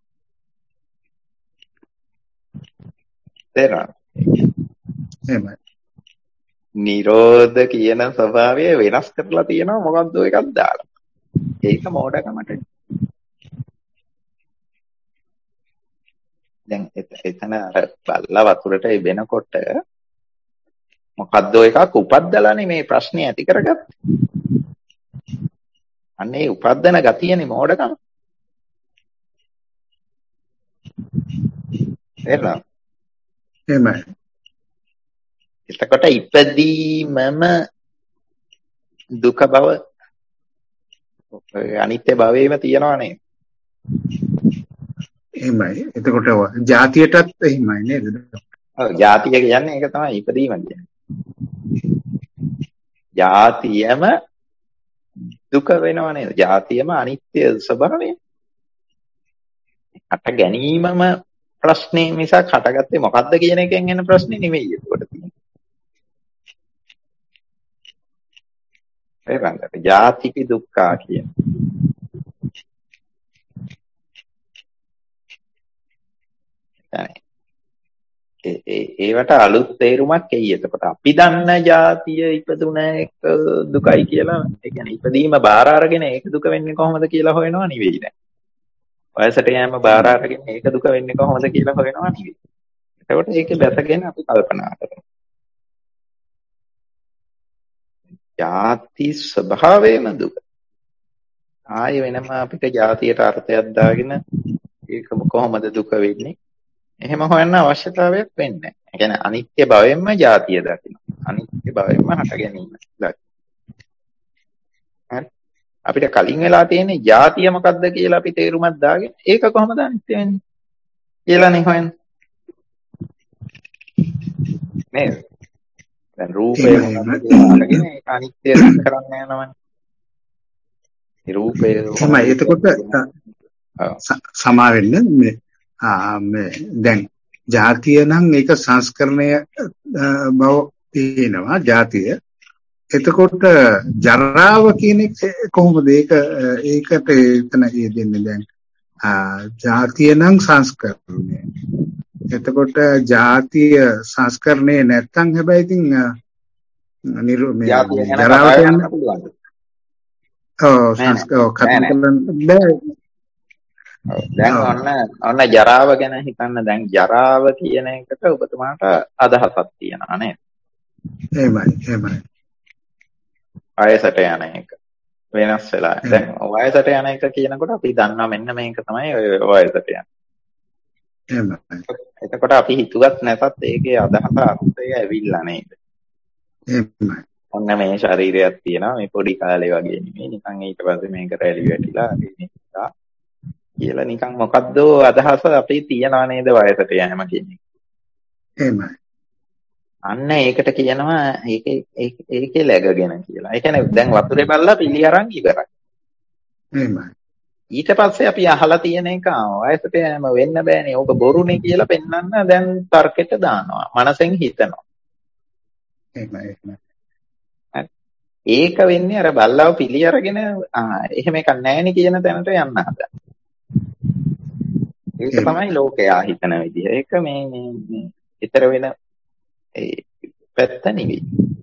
තේරෙනවද? එහෙමයි. නිරෝධ කියන ස්වභාවය වෙනස් කරලා තියෙනවා මොකද්ද එකක් දාලා. ඒක මෝඩකමට. දැන් එතන අර බල්ලා වතුරට එබෙනකොට මොකද්ද එකක් උපද්දලානේ මේ ප්‍රශ්නේ ඇති කරගත්තේ. අන්න ඒ උපද්දන ගතියනේ මෝඩකම. තේරෙනවද? එහෙමයි. එතකොට ඉපදීමම දුක බව අනිත්‍ය භවයේම තියෙනවා නේද? එහෙමයි. එතකොට ජාතියටත් එහෙමයි නේද? ඔව් ජාතිය කියන්නේ ඒක තමයි ඉපදීම කියන්නේ. ජාතියම දුක වෙනව නේද? ජාතියම අනිත්‍ය ස්වභාවය. හට ගැනීමම ප්‍රශ්නේ මිසක් හටගත්තේ මොකද්ද කියන එකෙන් එන ප්‍රශ්නේ නෙමෙයි ඒකට තියෙන්නේ. ඒ වගේ ජාතිපි දුක්ඛා කියන. ඒ ඒ ඒවට අලුත් තේරුමක් එයි. එතකොට අපි දන්න ජාතිය ඉපදුන එක දුකයි කියලා. ඒ කියන්නේ ඉපදීම බාර අරගෙන ඒක දුක වෙන්නේ කොහොමද කියලා හොයනවා නෙවෙයි දැන්. වයසට යෑම බාර අරගෙන ඒක දුක වෙන්නේ කොහොමද කියලා හොයනවා නෙවෙයි. එතකොට ඒකේ බැසගෙන අපි කල්පනා කරනවා. ජාති ස්වභාවයම දුක. ආයෙ වෙනම අපිට ජාතියට අර්ථයක් දාගෙන ඒක කොහොමද දුක වෙන්නේ? එහෙම හොයන්න අවශ්‍යතාවයක් වෙන්නේ නැහැ. ඒ කියන්නේ අනිත්‍ය භවෙන්ම ජාතිය දකින්න. අනිත්‍ය භවෙන්ම හට ගැනීම දකින්න. හරි. අපිට කලින් වෙලා තියෙන්නේ ජාතිය මොකක්ද කියලා අපි තේරුමක් දාගෙන ඒක කොහොමද අනිත්‍ය වෙන්නේ කියලානේ හොයන්නේ. නේද? දැන් රූපය මොකක්ද කියලා අරගෙන ඒක අනිත්‍ය කරන්න යනවනේ. ඒ රූපය තමයි. එතකොට සමා වෙන්න මේ ආ මේ දැන් ජාතිය නම් ඒක සංස්කරණය බව තියෙනවා ජාතිය. එතකොට ජරාව කියන එක කොහොමද ඒක ඒකට එතන දෙන්නේ දැන් ජාතිය නම් සංස්කරණය. එතකොට ජාතිය සංස්කරණය නැත්තම් හැබැයි ඉතින් ජරාවට යන්න පුළුවන්. ඔව් සංස්කරණ කතන බෑ. දැන් ඔන්න ඔන්න ජරාව ගැන හිතන්න. දැන් ජරාව කියන එකට ඔබතුමාට අදහසක් තියෙනවා නේද? එහෙමයි එහෙමයි. වයසට යන එක වෙනස් වෙලා. දැන් වයසට යන එක කියනකොට අපි දන්නවා මෙන්න මේක තමයි වයසට යන. එහෙමයි. එතකොට අපි හිතුවත් නැතත් ඒකේ අදහස අර්ථය ඇවිල්ලා නේද? එහෙමයි. ඔන්න මේ ශරීරයක් තියෙනවා මේ පොඩි කාලේ වගේ නෙමෙයි නිකන් ඊට පස්සේ මේක රැලි වැටිලා නිසා කියලා නිකන් මොකද්ද අදහස අපේ තියනවා නේද වයසට යෑම කියන්නේ. එහෙමයි. අන්න ඒකට කියනවා ඒකේ ඒකේ läගගෙන කියලා. ඒ කියන්නේ දැන් වතුරේ බල්ලා පිළි අරන් ඉවරයි. එහෙමයි. ඊට පස්සේ අපි අහලා තියෙන එක වයසට යෑම වෙන්න බෑනේ. ඕක බොරුනේ කියලා පෙන්වන්න දැන් තර්කෙට දානවා. මනසෙන් හිතනවා. එහෙමයි එහෙමයි. ඒක වෙන්නේ අර බල්ලාව පිළි අරගෙන ආ එහෙම එකක් නැහෙනි කියන තැනට යන්න හදන. ඒක තමයි ලෝකයා හිතන විදිහ. ඒක මේ මේ මේ ඊතර වෙන ඒ පැත්ත නෙවෙයි.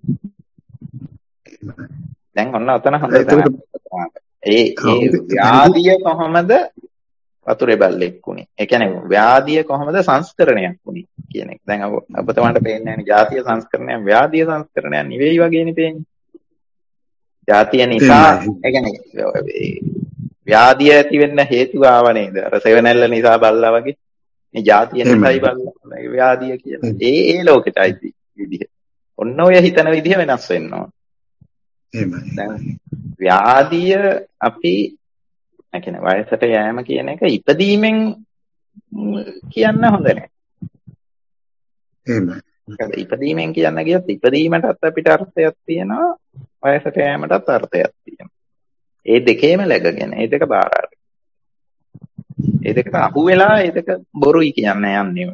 දැන් ඔන්න ඔතන හොඳයි. ඒ ඒ ව්‍යාධිය කොහොමද වතුරේ බල්ලෙක් වුනේ? ඒ කියන්නේ ව්‍යාධිය කොහොමද සංස්කරණයක් වුනේ කියන එක. දැන් ඔබතුමාට පේන්නේ නැහැ ජාතිය සංස්කරණයක් ව්‍යාධිය සංස්කරණයක් නෙවෙයි වගේනේ පේන්නේ. ජාතිය නිසා ඒ කියන්නේ ව්‍යාධිය ඇති වෙන්න හේතුව ආව නේද? අර සෙවණැල්ල නිසා බල්ලා වගේ. මේ ජාතිය නිසායි බල්ලා ව්‍යාධිය කියලා. ඒ ඒ ලෝකෙටයි විදිහ. ඔන්න ඔය හිතන විදිහ වෙනස් වෙන්න ඕන. එහෙමයි. දැන් ව්‍යාධිය අපි ඒ කියන්නේ වයසට යෑම කියන එක ඉපදීමෙන් කියන්න හොඳ නැහැ. එහෙමයි. ඉපදීමෙන් කියන්න ගියොත් ඉපදීමටත් අපිට අර්ථයක් තියෙනවා වයසට යෑමටත් අර්ථයක් තියෙනවා. ඒ දෙකේම läගගෙන ඒ දෙක බාර අරගෙන. ඒ දෙකට අහු වෙලා ඒ දෙක බොරුයි කියන්නේ යන්නේ.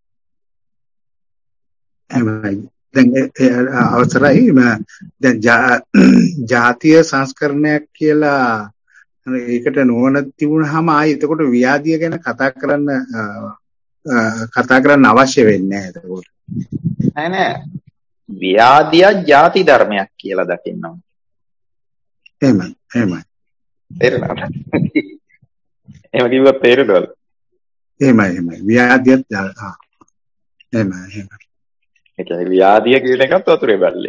එහෙමයි. දැන් අවසරයි දැන් ජාතිය සංස්කරණයක් කියලා ඒකට නුවණ තිබුණාම ආයි එතකොට ව්‍යාධිය ගැන කතා කරන්න කතා කරන්න අවශ්‍ය වෙන්නේ නැහැ එතකොට. නෑ නෑ. ව්‍යාධිය ಜಾති ධර්මයක් කියලා දකින්න ඕනේ. එහෙමයි. එහෙමයි. තේරෙනවද? එහෙම කිව්වත් තේරෙනවද? එහෙමයි. එහෙමයි. ව්‍යාධියත් ආ. එහෙමයි. එහෙමයි. ඒ කියන්නේ ව්‍යාධිය කියන එකත් වතුරේ බැල්ලේ.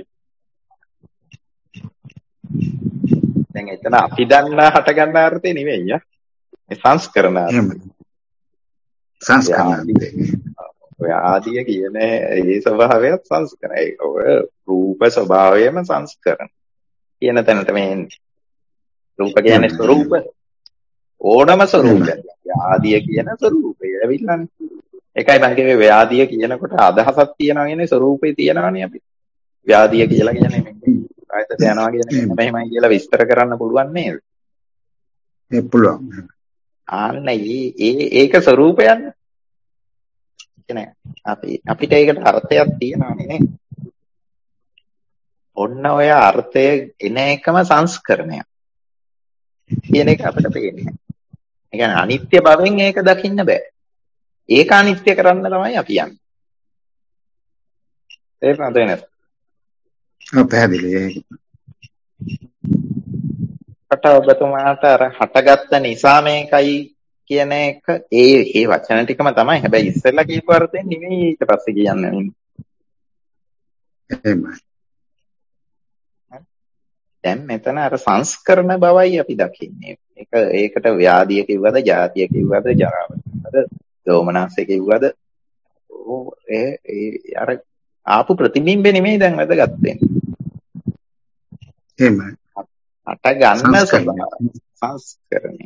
දැන් එතන අපි දන්න හට ගන්න අර්ථය නෙවෙයි යා. ඒ සංස්කරණ අර්ථය. එහෙමයි. සංස්කරණය. ඔය ආදිය කියන ඒ ස්වභාවයත් සංස්කරණයි. ඔය රූප ස්වභාවයම සංස්කරණ. කියන තැනට මේ එන්නේ. රූප කියන්නේ ස්වરૂප. ඕනම ස්වરૂපයක්. ආදිය කියන ස්වરૂපය ඇවිල්ලානේ. ඒකයි මම කිව්වේ ව්‍යාධිය කියනකොට අදහසක් තියනවා කියන්නේ ස්වરૂපේ තියනවානේ අපි. ව්‍යාධිය කියලා කියන්නේ මේ ආයතට යනවා කියන එක මෙහෙමයි කියලා විස්තර කරන්න පුළුවන් නේද? ඒ පුළුවන්. ආන්න ඒ ඒක ස්වરૂපයන්නේ. කියන්නේ අපි අපිට ඒකට අර්ථයක් තියෙනවානේ නේ. ඔන්න ඔය අර්ථය එන එකම සංස්කරණයක්. කියන එක අපිට පේන්නේ. ඒ කියන්නේ අනිත්‍ය භවෙන් ඒක දකින්න බෑ. ඒක අනිත්‍ය කරන්න තමයි අපි යන්නේ. තේරුණාද නේද? ඔව් පැහැදිලි. කට ඔබතුමාට අර හටගත්ත නිසා මේකයි කියන එක ඒ ඒ වචන ටිකම තමයි. හැබැයි ඉස්සෙල්ලා කියපු අර්ථයෙන් නෙමෙයි ඊට පස්සේ කියන්නේ. එහෙමයි. දැන් මෙතන අර සංස්කරණ බවයි අපි දකින්නේ. ඒක ඒකට ව්‍යාධිය කිව්වද, ජාතිය කිව්වද, ජරාව කිව්වද, දෝමනස්ය කිව්වද? ඕ ඒ ඒ අර ආපු ප්‍රතිබිම්බේ නෙමෙයි දැන් වැදගත් වෙන්නේ. එහෙමයි. අට ගන්න ස්වභාවය සංස්කරණය.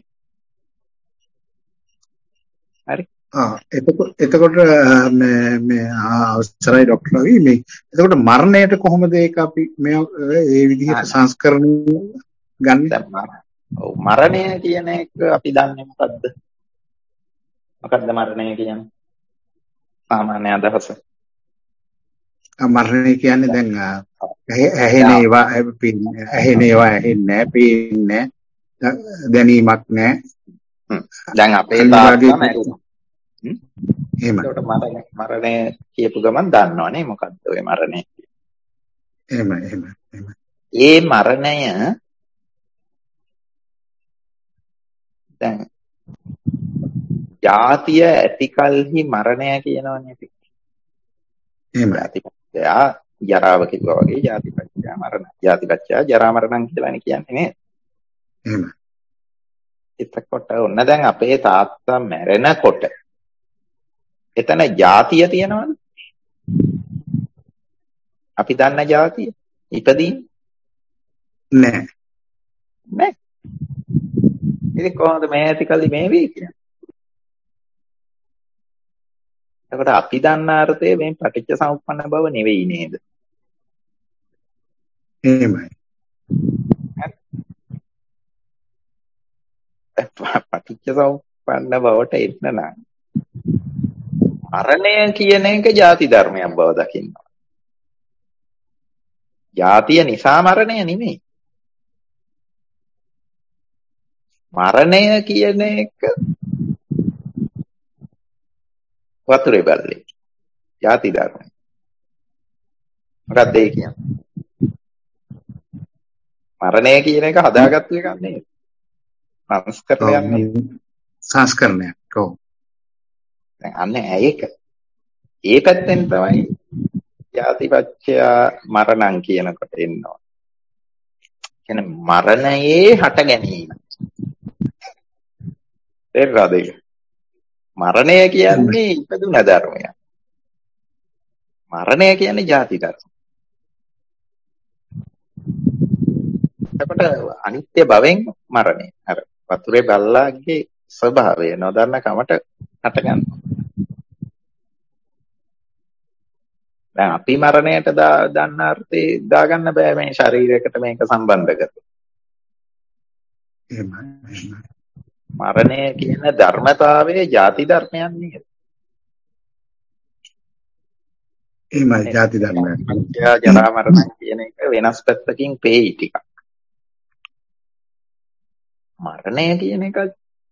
හරි. ආ එතකොට එතකොට මේ මේ අවසරයි ડોක්ටර් රවි මේ එතකොට මරණයට කොහොමද ඒක අපි මේ ඒ විදිහට සංස්කරණය ගන්න? ඔව් මරණය කියන එක අපි දන්නේ මොකද්ද? මොකද්ද මරණය කියන්නේ? සාමාන්‍ය අදහස. මරණය කියන්නේ දැන් ඇහෙන ඒවා ඇහෙන ඒවා ඇහෙන්නේ නැහැ, පේන්නේ නැහැ, දැනීමක් නැහැ. දැන් අපේ තාත්තා මැරුණා. එහෙමයි. ඒකට මරණය මරණය කියපු ගමන් දන්නවනේ මොකද්ද ඔය මරණය කියන්නේ. එහෙමයි එහෙමයි එහෙමයි. ඒ මරණය දැන් ජාතිය ඇතිකල්හි මරණය කියනවනේ අපි. එහෙමයි. ජාතිපච්චයා ජරාව කිව්වා වගේ ජාතිපච්චයා මරණ. ජාතිපච්චයා ජරා මරණම් කියලානේ කියන්නේ නේද? එහෙමයි. එතකොට ඔන්න දැන් අපේ තාත්තා මැරෙනකොට එතන ජාතිය තියෙනවද? අපි දන්න ජාතිය ඉපදීම නෑ. නෑ. ඉතින් කොහොමද මේ ඇතිකල්ලි මේ වෙයි කියන්නේ? එතකොට අපි දන්න අර්ථය මේ පටිච්ච සමුප්පන්න බව නෙවෙයි නේද? එහෙමයි. පටිච්ච සමුප්පන්න බවට එන්න නම් මරණය කියන එක ಜಾති ධර්මයක් බව දකින්න. ජාතිය නිසා මරණය නෙමෙයි. මරණය කියන එක වතුරේ බැල්ලේ. ಜಾති ධර්මය. මොකක්ද ඒ කියන්නේ? මරණය කියන එක හදාගත්තු එකක් නෙවෙයි. සංස්කරණයක් නෙවෙයි. සංස්කරණයක්. ඔව්. දැන් අන්න ඒක. ඒ පැත්තෙන් තමයි ජාතිපච්චය මරණං කියනකොට එන්නේ. කියන්නේ මරණයේ හට ගැනීම. තේරුණාද ඒක? මරණය කියන්නේ ඉපදුන ධර්මයක්. මරණය කියන්නේ ಜಾති ධර්ම. එතකොට අනිත්‍ය භවෙන් මරණය. අර වතුරේ බල්ලාගේ ස්වභාවය නොදන්න කමට හට ගන්නවා. දැන් අපි මරණයට දන්න අර්ථේ දාගන්න බෑ මේ ශරීරයකට මේක සම්බන්ධ කරලා. එහෙමයි එහෙමයි. මරණය කියන ධර්මතාවයේ ಜಾති ධර්මයක් නෙවෙයි. එහෙමයි ಜಾති ධර්මයක්. ජරා මරණ කියන එක වෙනස් පැත්තකින් පේයි ටිකක්. මරණය කියන එක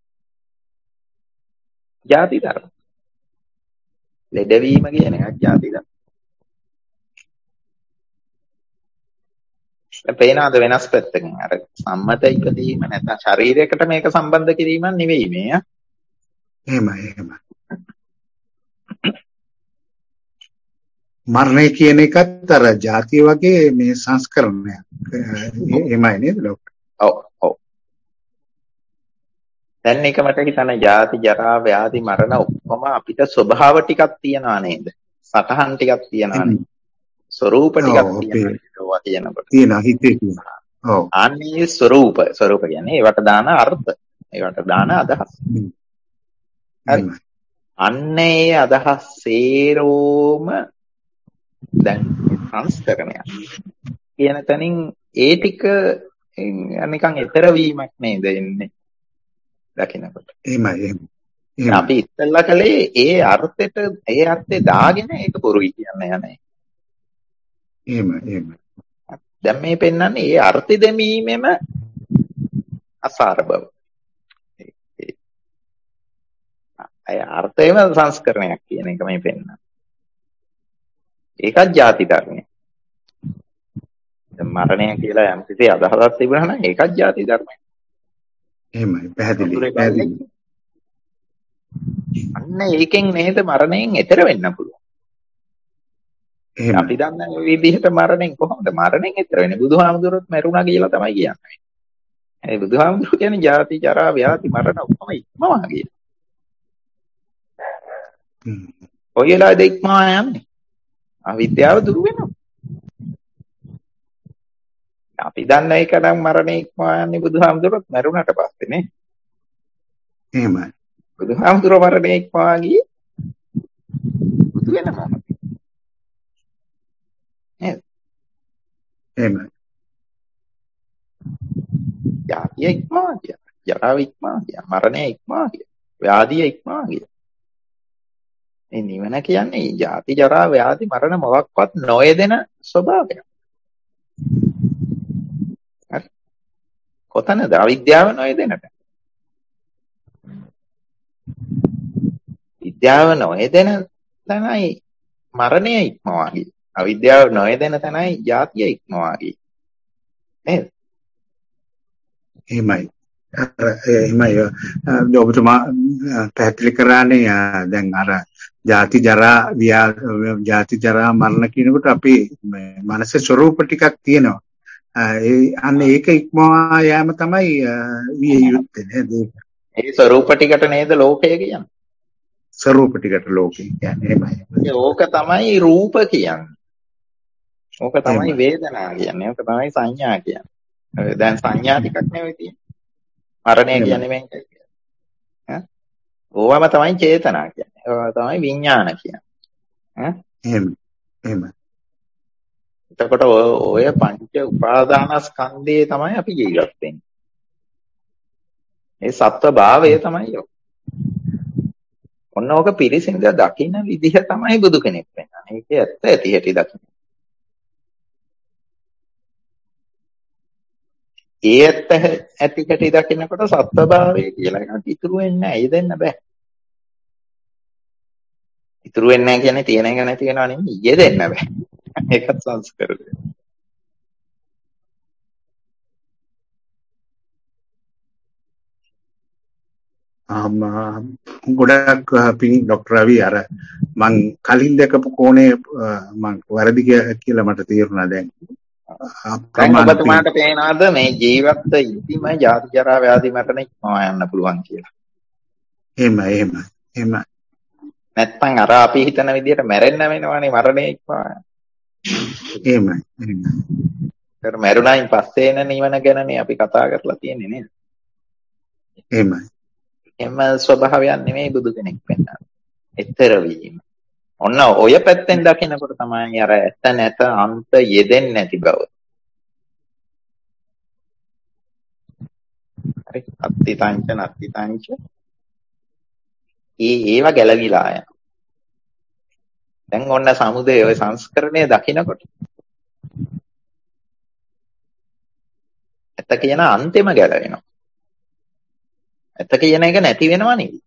ಜಾති ධර්ම. ලෙඩවීම කියන එකක් ಜಾති ධර්ම. පේනවාද වෙනස් පැත්තකින් අර සම්මත ඉපදීම නැත්නම් ශරීරයකට මේක සම්බන්ධ කිරීමක් නෙවෙයි මේ. එහෙමයි එහෙමයි. මරණය කියන එකත් අර ಜಾතිය වගේ මේ සංස්කරණයක්. එහෙමයි නේද ડોක්ටර්? ඔව් ඔව්. දැන් එක මට හිතන ජාති ජරා ව්‍යාධි මරණ ඔක්කොම අපිට ස්වභාව ටිකක් තියනවා නේද? සතහන් ටිකක් තියනවා නේද? ස්වરૂප ටිකක් තියනවා කියනකොට. තියෙනවා හිතේ තියෙනවා. ඔව්. අන්නේ ස්වરૂප ස්වરૂප කියන්නේ ඒවට දාන අර්ථ. ඒවට දාන අදහස්. හරි. අන්නේ අදහස් සේරෝම දැන් සංස්කරණයක් කියන තැනින් ඒ ටික නිකන් ඈතර වීමක් නේද එන්නේ දකින්නකොට. එහෙමයි එහෙමයි. අපි ඉස්සෙල්ලා කලේ ඒ අර්ථෙට ඒ අර්ථේ දාගෙන ඒක බොරුයි කියන්නේ යන්නේ. එහෙමයි එහෙමයි. දැන් මේ පෙන්වන්නේ ඒ අර්ථ දෙමීමෙම අසාර බව. ඒ අර්ථයම සංස්කරණයක් කියන එක මේ පෙන්වන්නේ. ඒකත් ಜಾති ධර්මයක්. දැන් මරණය කියලා යම් කිසි අදහසක් තිබුණා නම් ඒකත් ಜಾති ධර්මයක්. එහෙමයි පැහැදිලි පැහැදිලි. අන්න ඒකෙන් නේද මරණයෙන් එතර වෙන්න පුළුවන්. අපි දන්න විදිහට මරණයෙන් කොහොමද මරණයෙන් එතර වෙන්නේ? බුදුහාමුදුරුවොත් මැරුණා කියලා තමයි කියන්නේ. ඒ බුදුහාමුදුරුවෝ කියන්නේ ජාති ජරා ව්‍යාධි මරණ ඔක්කොම ඉක්මවා කියලා. ඔය වෙලාවෙ ඉක්මවා යන්නේ. අවිද්‍යාව දුරු වෙනවා. අපි දන්න එක නම් මරණය ඉක්මවා යන්නේ බුදුහාමුදුරුවොත් මැරුණාට පස්සේ නේ. එහෙමයි. බුදුහාමුදුරුවෝ මරණය ඉක්මවා ගියේ බුදු වෙනවා. නේද? එහෙමයි. ජාතිය ඉක්මවා ගියා. ජරාව ඉක්මවා ගියා. මරණය ඉක්මවා ගියා. ව්‍යාධිය ඉක්මවා ගියා. මේ නිවන කියන්නේ ජාති ජරා ව්‍යාධි මරණ මොකක්වත් නොයෙදෙන ස්වභාවයක්. හරි. කොතනද අවිද්‍යාව නොයෙදෙනට? විද්‍යාව නොයෙදෙන තැනයි මරණය ඉක්මවා ගියේ. අවිද්‍යාව නොයෙදෙන තැනයි ජාතිය ඉක්මවා ගියේ. නේද? එහෙමයි. එහෙමයි. ඔබතුමා පැහැදිලි කරන්නේ දැන් අර ජාති ජරා ජාති ජරා මරණ කියනකොට අපි මනසේ ස්වરૂප ටිකක් තියෙනවා. ඒ අන්න ඒක ඉක්මවා යෑම තමයි විය යුත්තේ නේද? ඒ ස්වરૂප ටිකට නේද ලෝකය කියන්නේ? ස්වરૂප ටිකට ලෝකය කියන්නේ එහෙමයි. ඕක තමයි රූප කියන්නේ. ඕක තමයි වේදනා කියන්නේ. ඕක තමයි සංඥා කියන්නේ. දැන් සංඥා ටිකක් නෙවෙයි තියෙන්නේ. මරණය කියන්නේ මේකයි. ඈ? ඕවම තමයි චේතනා කියන්නේ. ඕවා තමයි විඥාන කියන්නේ. ඈ? එහෙම. එහෙම. එතකොට ඔය පංච උපාදානස්කන්ධයේ තමයි අපි ජීවත් වෙන්නේ. ඒ සත්ව භාවය තමයි ඔය. ඔන්න ඕක පිරිසිඳ දකින්න විදිහ තමයි බුදු කෙනෙක් වෙන්නේ. ඒකේ ඇත්ත ඇති හැටි දකින්න. ඒ ඇත්ත ඇති හැටි දකින්නකොට සත්ව භාවය කියලා එකක් ඉතුරු වෙන්නේ නැහැ. ඒ දෙන්න බෑ. ඉතුරු වෙන්නේ නැහැ කියන්නේ තියෙන එක නැති වෙනවා නෙමෙයි. ඊයේ දෙන්න බෑ. ඒකත් සංස්කරණය. ආම ගොඩක් පින් ડોක්ටර් රවි අර මං කලින් දැකපු කෝණේ මං වැරදි කියලා මට තේරුණා දැන්. දැන් ඔබතුමාට පේනවාද මේ ජීවත් ඉතිම ජාති ජරා ව්‍යාධි මරණ ඉක්මවා යන්න පුළුවන් කියලා? එහෙම එහෙම එහෙම. නැත්තම් අර අපි හිතන විදිහට මැරෙන්න වෙනවනේ මරණය ඉක්මවා. එහෙම එහෙම. ඒතර මැරුණායින් පස්සේ එන නිවන ගැනනේ අපි කතා කරලා තියෙන්නේ නේද? එහෙමයි. එම ස්වභාවයක් නෙමෙයි බුදු කෙනෙක් වෙන්නේ. ඈතර වීම. ඔන්න ඔය පැත්තෙන් දකිනකොට තමයි අර ඇත නැත අන්ත යෙදෙන්නේ නැති බව. හරි අත්තිතංච නත්තිතංච ඒ ඒවා ගැලවිලා යනවා. දැන් ඔන්න සමුදය ඔය සංස්කරණය දකිනකොට ඇත්ත කියන අන්තිම ගැලවෙනවා. ඇත්ත කියන එක නැති වෙනව නෙවෙයි.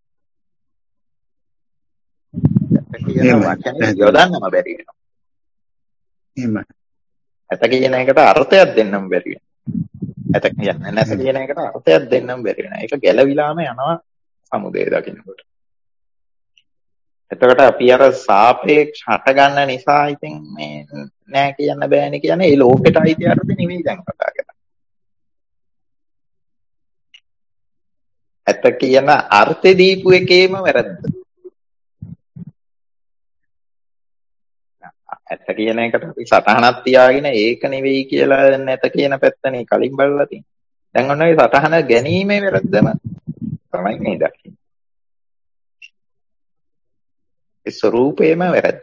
ඇත්ත කියන වචනේ යොදන්නම බැරි වෙනවා. එහෙමයි. ඇත්ත කියන එකට අර්ථයක් දෙන්නම බැරි වෙනවා. ඇත්ත කියන්නේ නැත කියන එකට අර්ථයක් දෙන්නම බැරි වෙනවා. ඒක ගැලවිලාම යනවා සමුදය දකිනකොට. එතකොට අපි අර සාපේක්ෂ හට ගන්න නිසා ඉතින් මේ නෑ කියන්න බෑනේ කියන්නේ ඒ ලෝකෙට අයිති අර්ථ නෙමෙයි දැන් කතා කරන්නේ. ඇත්ත කියන අර්ථෙ දීපු එකේම වැරද්ද. ඇත්ත කියන එකට අපි සටහනක් තියාගෙන ඒක නෙවෙයි කියලා නැත කියන පැත්තනේ කලින් බලලා තියෙන්නේ. දැන් ඔන්න ඔය සටහන ගැනීමේ වැරද්දම තමයි මේ දකින්නේ. ඒ ස්වરૂපේම වැරද්ද.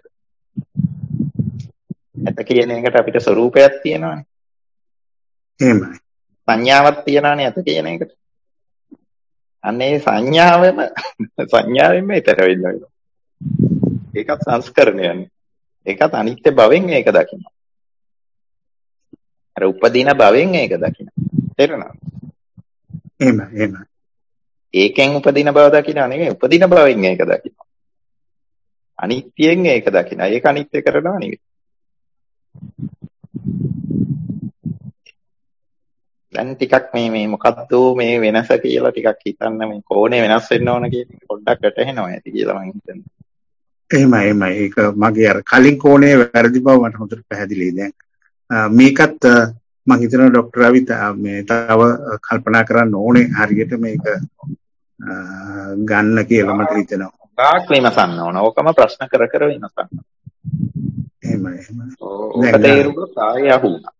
ඇත්ත කියන එකට අපිට ස්වરૂපයක් තියෙනවානේ. එහෙමයි. සංඥාවක් තියෙනවානේ ඇත්ත කියන එකට. අන්නේ සංඥාවෙම සංඥාවෙම ඊතර වෙන්න වෙනවා. ඒකත් සංස්කරණයනේ. ඒකත් අනිත්‍ය භවෙන් ඒක දකින්න. අර උපදින භවෙන් ඒක දකින්න. තේරුණාද? එහෙමයි එහෙමයි. ඒකෙන් උපදින බව දකින්න නෙමෙයි උපදින භවෙන් ඒක දකින්න. අනිත්‍යයෙන් ඒක දකින්න. ඒක අනිත්‍ය කරනවා නෙවෙයි. දැන් ටිකක් මේ මේ මොකද්ද මේ වෙනස කියලා ටිකක් හිතන්න මේ කෝණේ වෙනස් වෙන්න ඕන කියන එක පොඩ්ඩක් වැටහෙනවා ඇති කියලා මම හිතන්නේ. එහෙමයි එහෙමයි. ඒක මගේ අර කලින් කෝණේ වැරදි බව මට හොඳට පැහැදිලියි දැන්. මේකත් මම හිතනවා ડોક્ટર රවි මේ තව කල්පනා කරන්න ඕනේ හරියට මේක ගන්න කියලා මට හිතෙනවා. ගාක් විමසන්න ඕන. ඕකම ප්‍රශ්න කර කර විමසන්න. එහෙමයි එහෙමයි. ඕක තේරුණොත් ආයෙ අහුණා.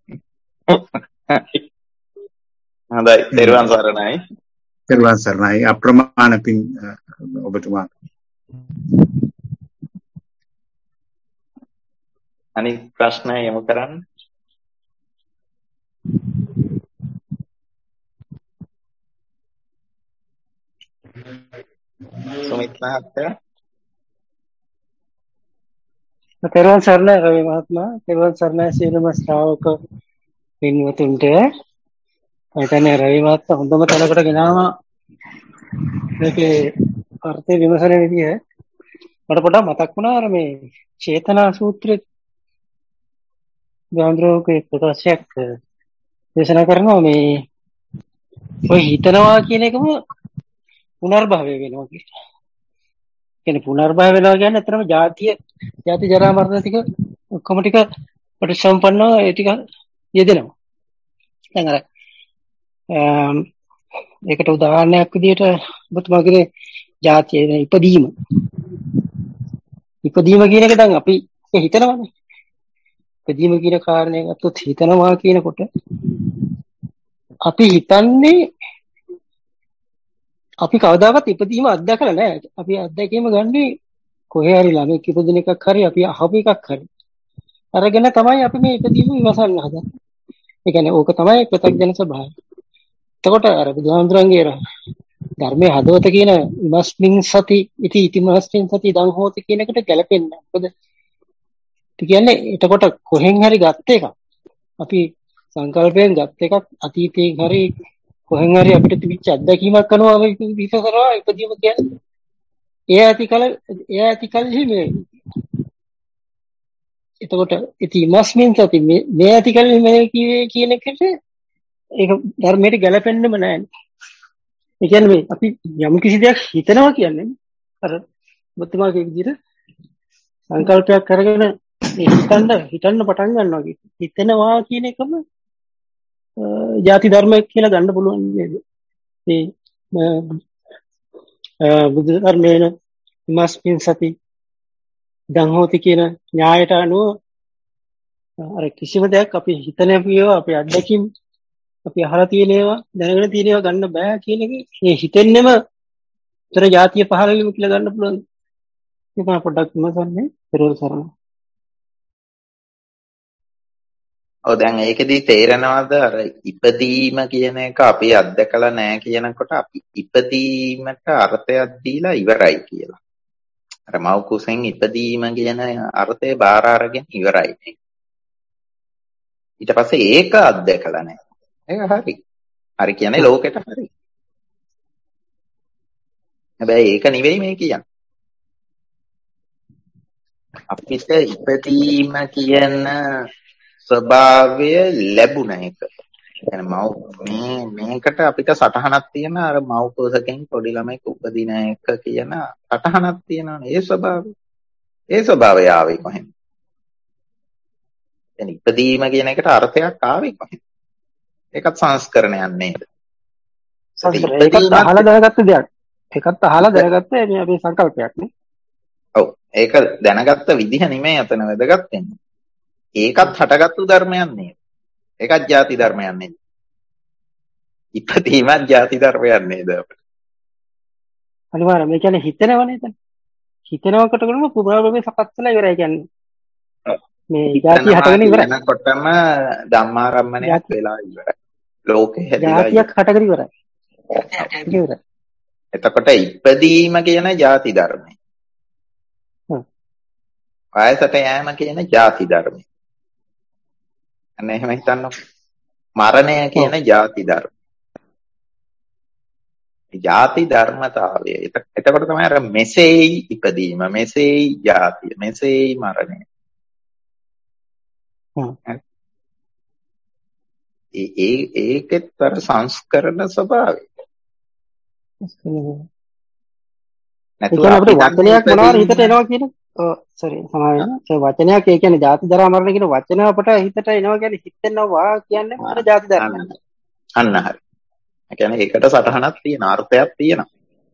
හොඳයි. තෙරුවන් සරණයි. තෙරුවන් සරණයි. අප්‍රමාණ පින් ඔබතුමා. අනිත් ප්‍රශ්න යොමු කරන්න. සුමිත් මහත්තයා. තෙරුවන් සරණයි රවි මහත්මයා. තෙරුවන් සරණයි සියලුම ශ්‍රාවක පින්වතුන්ට. එතන රවි මහත්මයා හොඳම තැනකට ගෙනාවා. මේකේ අර්ථය විමසන විදිය මට පොඩ්ඩක් මතක් වුණා අර මේ චේතනා සූත්‍රයේ ගාන්ධරෝගේ ප්‍රකාශයක් දේශනා කරනවා මේ ඔය හිතනවා කියන එකම පුනර්භවය වෙනවා කියලා. කියන්නේ පුනර්භවය වෙනවා කියන්නේ අතරම ජාතිය, ජාති ජරා මරණ ටික ඔක්කොම ටික පරිසම්පන්නව ඒ ටික යෙදෙනවා. දැන් අර ඒකට උදාහරණයක් විදිහට ඔබතුමාගේ ජාතිය ඉපදීම. ඉපදීම කියන එක දැන් අපි හිතනවානේ. ඉපදීම කියන කාරණේ ගත්තොත් හිතනවා කියනකොට අපි හිතන්නේ අපි කවදාකවත් ඉපදීම අත්දකලා නැහැ. අපි අත්දැකීම ගන්නේ කොහේ හරි ළමෙක් ඉපදින එකක් හරි අපි අහපු එකක් හරි. අරගෙන තමයි අපි මේ ඉපදීම විමසන්න හදන්නේ. ඒ කියන්නේ ඕක තමයි ප්‍රත්‍යක්ෂ ස්වභාවය. එතකොට අර බුදුහාමුදුරන්ගේ ධර්මයේ හදවත කියන ඉමස්මින් සති ඉති ඉතිමස්මින් සති දන් හෝති කියන එකට ගැලපෙන්නේ. මොකද ඒ කියන්නේ එතකොට කොහෙන් හරි ගත්ත එකක්. අපි සංකල්පයෙන් ගත්ත එකක් අතීතයෙන් හරි කොහෙන් හරි අපිට තිබිච්ච අත්දැකීමක් කරනවා විශ්වාසනවා ඉපදීම කියන්නේ. ඒ ඇතිකල ඒ ඇතිකල්හි මේ එතකොට ඉති ඉමස්මින් සති මේ ඇතිකල්හි මේ කියේ කියන එකට ඒක ධර්මයට ගැලපෙන්නෙම නැහැ. ඒ කියන්නේ මේ අපි යම් කිසි දෙයක් හිතනවා කියන්නේ අර මුතුමාගේ විදිහට සංකල්පයක් කරගෙන හිතන්න හිතන්න පටන් ගන්නවා කියන්නේ. හිතනවා කියන එකම ಜಾති ධර්මයක් කියලා ගන්න පුළුවන් නේද? මේ බුදු ධර්මයේන ඉමස්මින් සති දන් හෝති කියන න්‍යායට අනුව අර කිසිම දෙයක් අපි හිතන අපිව අපි අත්දැකීම් අපි අහලා තියෙන ඒවා දැනගෙන තියෙන ඒවා ගන්න බෑ කියන එක මේ හිතෙන්නෙම උතර જાතිය පහළ වීම කියලා ගන්න පුළුවන්. ඒක පොඩ්ඩක් විමසන්නේ පෙරවල් සරණ. ඔව් දැන් ඒකෙදි තේරෙනවද අර ඉපදීම කියන එක අපි අත්දකලා නැහැ කියනකොට අපි ඉපදීමට අර්ථයක් දීලා ඉවරයි කියලා. අර මව් කුසෙන් ඉපදීම කියන අර්ථය බාර අරගෙන ඉවරයි. ඊට පස්සේ ඒක අත්දකලා නැහැ. ඒක හරි. හරි කියන්නේ ලෝකෙට හරි. හැබැයි ඒක නෙවෙයි මේ කියන්නේ. අපිට ඉපදීම කියන ස්වභාවය ලැබුණ එක. يعني මව් මේ මේකට අපිට සටහනක් තියෙන අර මව් කුසකින් පොඩි ළමෙක් උපදින එක කියන සටහනක් තියෙනවනේ. ඒ ස්වභාවය. ඒ ස්වභාවය ආවේ කොහෙන්ද? يعني ඉපදීම කියන එකට අර්ථයක් ආවේ කොහෙන්ද? ඒකත් සංස්කරණයක් නේද? ඒකත් අහලා දැනගත්ත දෙයක්. ඒකත් අහලා දැනගත්ත මේ අපේ සංකල්පයක් නේ. ඔව්. ඒක දැනගත්ත විදිහ නෙමෙයි අතන වැදගත් වෙන්නේ. ඒකත් හටගත්තු ධර්මයක් නේද? ඒකත් ಜಾති ධර්මයක් නේද? ඉපදීමත් ಜಾති ධර්මයක් නේද? අනිවාර්යයෙන් මේ කියන්නේ හිතනවනේ එතන. හිතනවකට කරන පුරාවෘමේ සකස් වෙලා ඉවරයි කියන්නේ. මේ ಜಾති හටගෙන ඉවරයි. එනකොටම ධම්මාරම්මණයක් වෙලා ඉවරයි. ලෝකෙ හැදිලා ಜಾතියක් හටගෙන ඉවරයි. ඉවරයි. එතකොට ඉපදීම කියන ಜಾති ධර්මය. හ්ම්. ආයසට යෑම කියන ಜಾති ධර්මය. අන්න එහෙම හිතන්නකො. මරණය කියන ಜಾති ධර්ම. ಜಾති ධර්මතාවය. එතකොට තමයි අර මෙසේයි ඉපදීම, මෙසේයි ಜಾතිය, මෙසේයි මරණය. හ්ම්. ඒ ඒ ඒකෙත් අර සංස්කරණ ස්වභාවය. නැතුව අපිට වචනයක් මොනවාර හිතට එනවා කියන ඔව් සෝරි සමාවෙන්න. ඒ වචනයක් ඒ කියන්නේ ಜಾති දරා මරණ කියන වචන අපට හිතට එනවා කියන්නේ හිතෙනවා කියන්නේ මාර ಜಾති දරා. අන්න හරි. ඒ කියන්නේ ඒකට සටහනක් තියෙන අර්ථයක් තියෙනවා.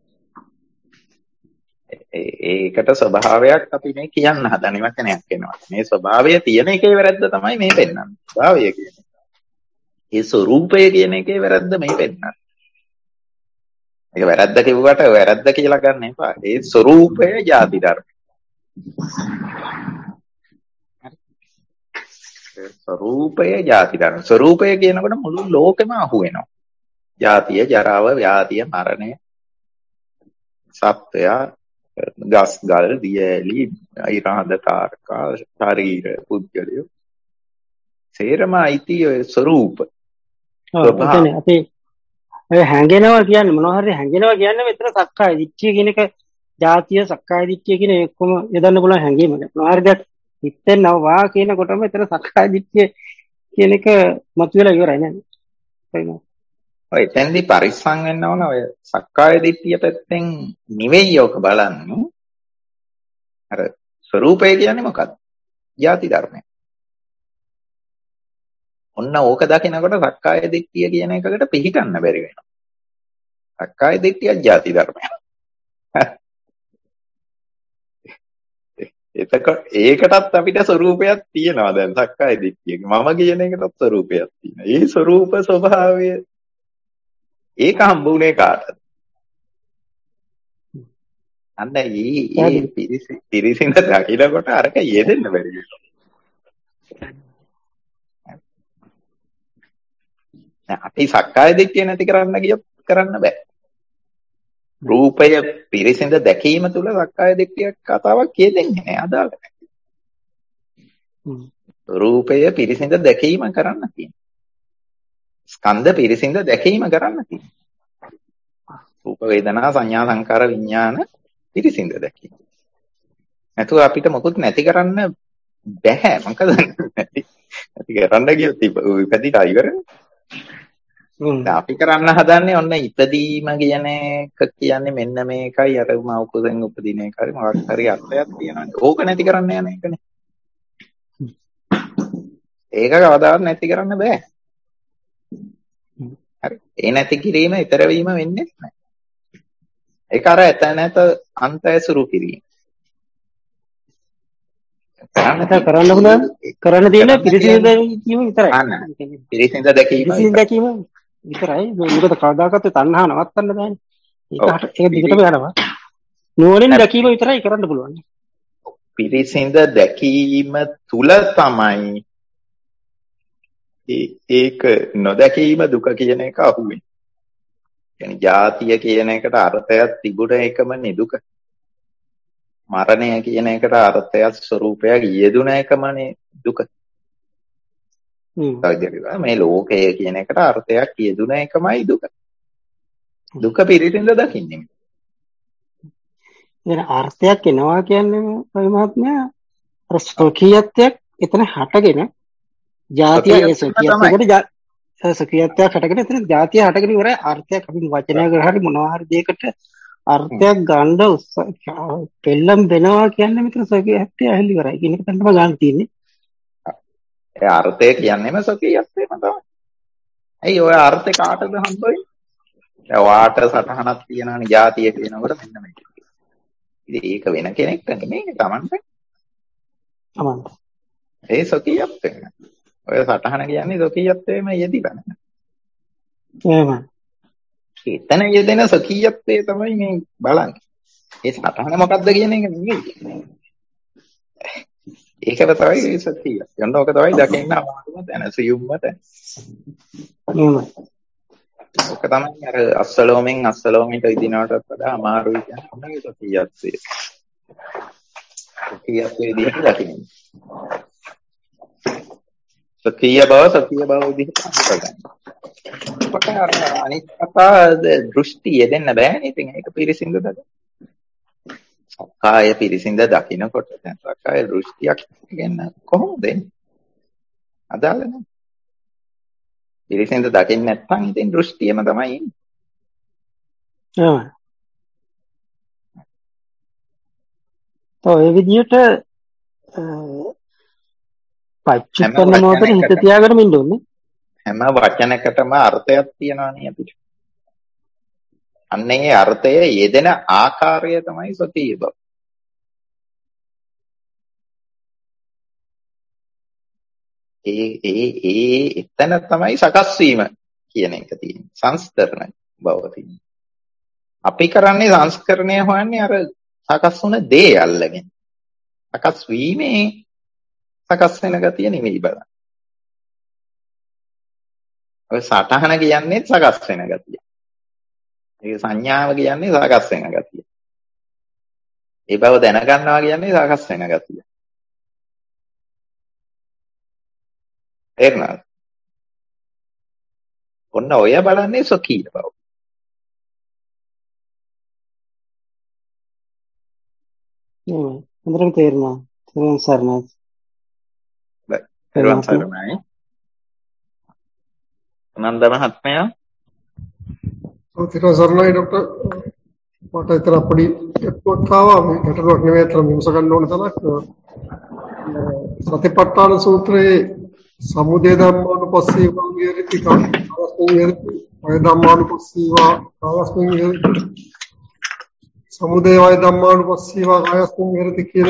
ඒකට ස්වභාවයක් අපි මේ කියන්න හදන වචනයක් වෙනවා. මේ ස්වභාවය තියෙන එකේ වැරද්ද තමයි මේ පෙන්වන්නේ. ස්වභාවය කියන්නේ. ඒ ස්වરૂපය කියන එකේ වැරද්ද මේ පෙන්වන්නේ. ඒක වැරද්ද කිව්වට වැරද්ද කියලා ගන්න එපා. ඒ ස්වરૂපය ಜಾති ධර්ම. ස්වરૂපය ಜಾති ධර්ම. ස්වરૂපය කියනකොට මුළු ලෝකෙම අහු වෙනවා. ජාතිය, ජරාව, ව්‍යාධිය, මරණය, සත්වය, ගස් ගල්, දියඇලි, ඉරහඳ තාරකා, ශරීර, පුද්ගලය. සේරම අයිති ඔය ස්වરૂප. ඔව් එතන අපි හැංගෙනවා කියන්නේ මොනවා හරි හැංගෙනවා කියන්නේ මෙතන සක්කාය දිට්ඨිය කියන එක ජාතිය සක්කාය දිට්ඨිය කියන එකම යොදන්න පුළුවන් හැංගීමක්. මොනවා හරි දෙයක් හිතෙනවා කියනකොටම මෙතන සක්කාය දිට්ඨිය කියන එක මතුවලා ඉවරයි නේද? එහෙනම් ඔය එතෙන්දි පරිස්සම් වෙන්න ඕන. ඔය සක්කාය දිට්ඨිය පැත්තෙන් නිවෙයි ඔක බලන්නේ. අර ස්වરૂපය කියන්නේ මොකක්ද? ಜಾති ධර්මය. ඔන්න ඕක දකිනකොට සක්කාය දිට්ඨිය කියන එකකට පිළිගන්න බැරි වෙනවා. සක්කාය දිට්ඨිය ಜಾති ධර්මයක්. එතකොට ඒකටත් අපිට ස්වરૂපයක් තියෙනවා දැන් සක්කාය දිට්ඨියක. මම කියන එකටත් ස්වરૂපයක් තියෙනවා. ඒ ස්වરૂප ස්වභාවය ඒක හම්බුනේ කාටද? අන්න ඒ පිරිසිඳ දකිනකොට අරක යෙදෙන්න බැරි වෙනවා. අපි සක්කාය දිට්ඨිය නැති කරන්න ගියොත් කරන්න බෑ. රූපය පිරිසිඳ දැකීම තුළ සක්කාය දිට්ඨියක් කතාවක් කියෙන්නේ නෑ අදාළ නැහැ. රූපය පිරිසිඳ දැකීම කරන්න තියෙනවා. ස්කන්ධ පිරිසිඳ දැකීම කරන්න තියෙනවා. රූප වේදනා සංඥා සංකාර විඥාන පිරිසිඳ දැකීම. නැතුව අපිට මොකුත් නැති කරන්න බැහැ. මොකද නැති නැති කරන්න ගියොත් ඉපදිලා ඉවරනේ. අපි කරන්න හදන්නේ ඔන්න ඉපදීම කියන එක කියන්නේ මෙන්න මේකයි අර මව් කුසෙන් උපදින එකයි මොකක් හරි අර්ථයක් තියෙනවා. ඕක නැති කරන්න යන එකනේ. ඒක කවදාවත් නැති කරන්න බෑ. හරි. ඒ නැති කිරීම ඊතර වීම වෙන්නේ නැහැ. ඒක අර එත නැත අන්ත ඇසුරු කිරීම. කරන්න කරන්න පුළුවන් කරන්න තියෙන පිරිසිදු දැකීම විතරයි. පිරිසිදු දැකීම පිරිසිදු දැකීම විතරයි. මේකට කවදාකවත් තණ්හා නවත්තන්න බෑනේ. ඒකට ඒක දිගටම යනවා. නුවණින් දැකීම විතරයි කරන්න පුළුවන්. පිරිසිදු දැකීම තුල තමයි ඒක නොදැකීම දුක කියන එක අහුවෙන්නේ. يعني ජාතිය කියන එකට අර්ථයක් තිබුණ එකම නෙදුක. මරණය කියන එකට අර්ථයක් ස්වરૂපයක් යෙදුන එකමනේ දුක. මේ ලෝකය කියන එකට අර්ථයක් යෙදුන එකමයි දුක. දුක පිරිසිඳ දකින්නේ. දැන් අර්ථයක් එනවා කියන්නේ ඔය මහත්මයා අර ස්වකීයත්වයක් එතන හටගෙන ජාතිය ඒ ස්වකීයත්වයකට ස්වකීයත්වයක් හටගෙන එතන ජාතිය හටගෙන ඉවරයි අර්ථයක් අපි වචනයකට හරි මොනවා හරි දෙයකට අර්ථයක් ගන්න පෙළම් වෙනවා කියන්නේ මෙතන ස්වකීයත්වය ඇහිලි ඉවරයි කියන එක තමයි ගන්න තියෙන්නේ. ඒ අර්ථය කියන්නේම ස්වකීයත්වයම තමයි. ඇයි ඔය අර්ථය කාටද හම්බෙන්නේ? දැන් වාට සටහනක් තියෙනවනේ ජාතිය කියනකොට මෙන්න මේක. ඉතින් ඒක වෙන කෙනෙක්ට නෙමෙයි තමන්ට. තමන්ට. ඒ ස්වකීයත්වය. ඔය සටහන කියන්නේ ස්වකීයත්වයේම යෙදිලා නේද? එහෙමයි. එතන යෙදෙන ස්වකීයත්වය තමයි මේ බලන්නේ. ඒ සටහන මොකක්ද කියන එක නෙමෙයි. ඒකද තමයි ඒ සත්‍යය. යන්න ඕක තමයි දකින්න අමාරුම තැන සියුම්ම තැන. එහෙමයි. ඕක තමයි අර අස්සලෝමෙන් අස්සලෝමෙට ඉදිනවටත් වඩා අමාරුයි කියන්නේ මොනගේ සත්‍යයත්වය. සත්‍යයත්වයේ විදිහට දකින්න. සත්‍ය බව සත්‍ය බව විදිහට හඳුනගන්න. කොට අර අනිත් කතා දෘෂ්ටි යෙදෙන්න බෑනේ. ඉතින් ඒක පිරිසිඳ දකින්න. සක්කාය පිරිසිඳ දකින්නකොට දැන් සක්කාය දෘෂ්ටියක් ගැන කොහොමද එන්නේ? අදාළ නැහැ. පිරිසිඳ දකින්න නැත්නම් ඉතින් දෘෂ්ටියම තමයි එන්නේ. ඔව්. ඔය විදිහට පච්චුප්පන්න මොහොතේ හිත තියාගෙන ඉන්න ඕනේ. හැම වචනයකටම අර්ථයක් තියෙනවානේ අපිට. අන්නේ අර්ථය යෙදෙන ආකාරය තමයි සතිය බව. ඒ ඒ ඒ එතන තමයි සකස් වීම කියන එක තියෙන්නේ. සංස්කරණ බව තියෙන්නේ. අපි කරන්නේ සංස්කරණය හොයන්නේ අර සකස් වුණ දේ අල්ලගෙන. සකස් වීමේ සකස් වෙන ගතිය නෙමෙයි බලන්න. ඔය සටහන කියන්නේ සකස් වෙන ගතිය. ඒ සංඥාව කියන්නේ සකස් වෙන ගතිය. ඒ බව දැනගන්නවා කියන්නේ සකස් වෙන ගතිය. එර්නල්. ඔන්න ඔය බලන්නේ සොකීල බව. හ්ම්. හොඳට තේරෙනවා. තේරුම් සරණයි. තේරුම් සරණයි. නන්ද මහත්මයා. ඔව් තේරුම් සරණයි ડોක්ටර්. මට විතර පොඩි එක්කක් ආවා මේ ගැටලුවක් නෙවෙයි අතන විමස ගන්න ඕන තරක් සතිපට්ඨාන සූත්‍රයේ සමුදය ධම්මානුපස්සීවා විහෙරති කායස්මින් විහෙරති වය ධම්මානුපස්සීවා කායස්මින් විහෙරති සමුදය වය ධම්මානුපස්සීවා කායස්මින් විහෙරති කියන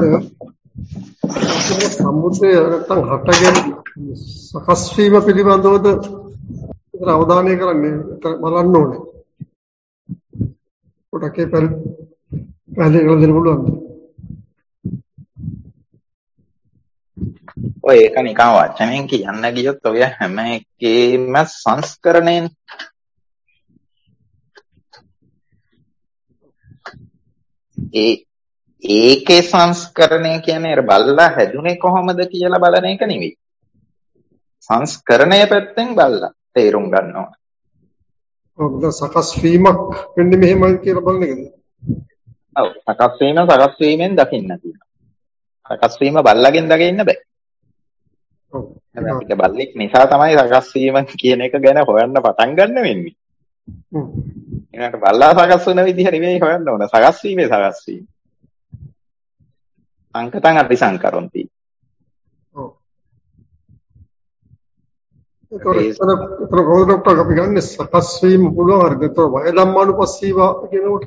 සමුදය නැත්තම් හටගෙන සකස් වීම පිළිබඳවද විතර අවධානය කරන්නේ බලන්න ඕනේ. පොඩක් ඒ පැහැදිලි කරලා දෙන්න පුළුවන්ද? ඔය ඒක නිකන් වචනෙන් කියන්න ගියොත් ඔය හැම එකේම සංස්කරණයෙන් ඒ ඒකේ සංස්කරණය කියන්නේ අර බල්ලා හැදුනේ කොහොමද කියලා බලන එක නෙවෙයි. සංස්කරණය පැත්තෙන් බල්ලා තේරුම් ගන්නවා. ඔව් සකස් වීමක් වෙන්නේ මෙහෙමයි කියලා බලන එකද? ඔව් සකස් වීම සකස් වීමෙන් දකින්න තියෙනවා. සකස් වීම බල්ලාගෙන් දකින්න බෑ. ඔව් අපිට බල්ලෙක් නිසා තමයි සකස් වීම කියන එක ගැන හොයන්න පටන් ගන්න වෙන්නේ. හ්ම්. ඒකට බල්ලා සකස් වෙන විදිහ නෙවෙයි හොයන්න ඕන. සකස් වීමේ සකස් වීම. සංකතං අபிසංකරොන්ති. ඔව්. ඒක කොහොමද ડોක්ටර් අපි ගන්න සකස් වීම පුළුවන් හරිද? ඒතර වය ධම්මානුපස්සීවා කියනකොට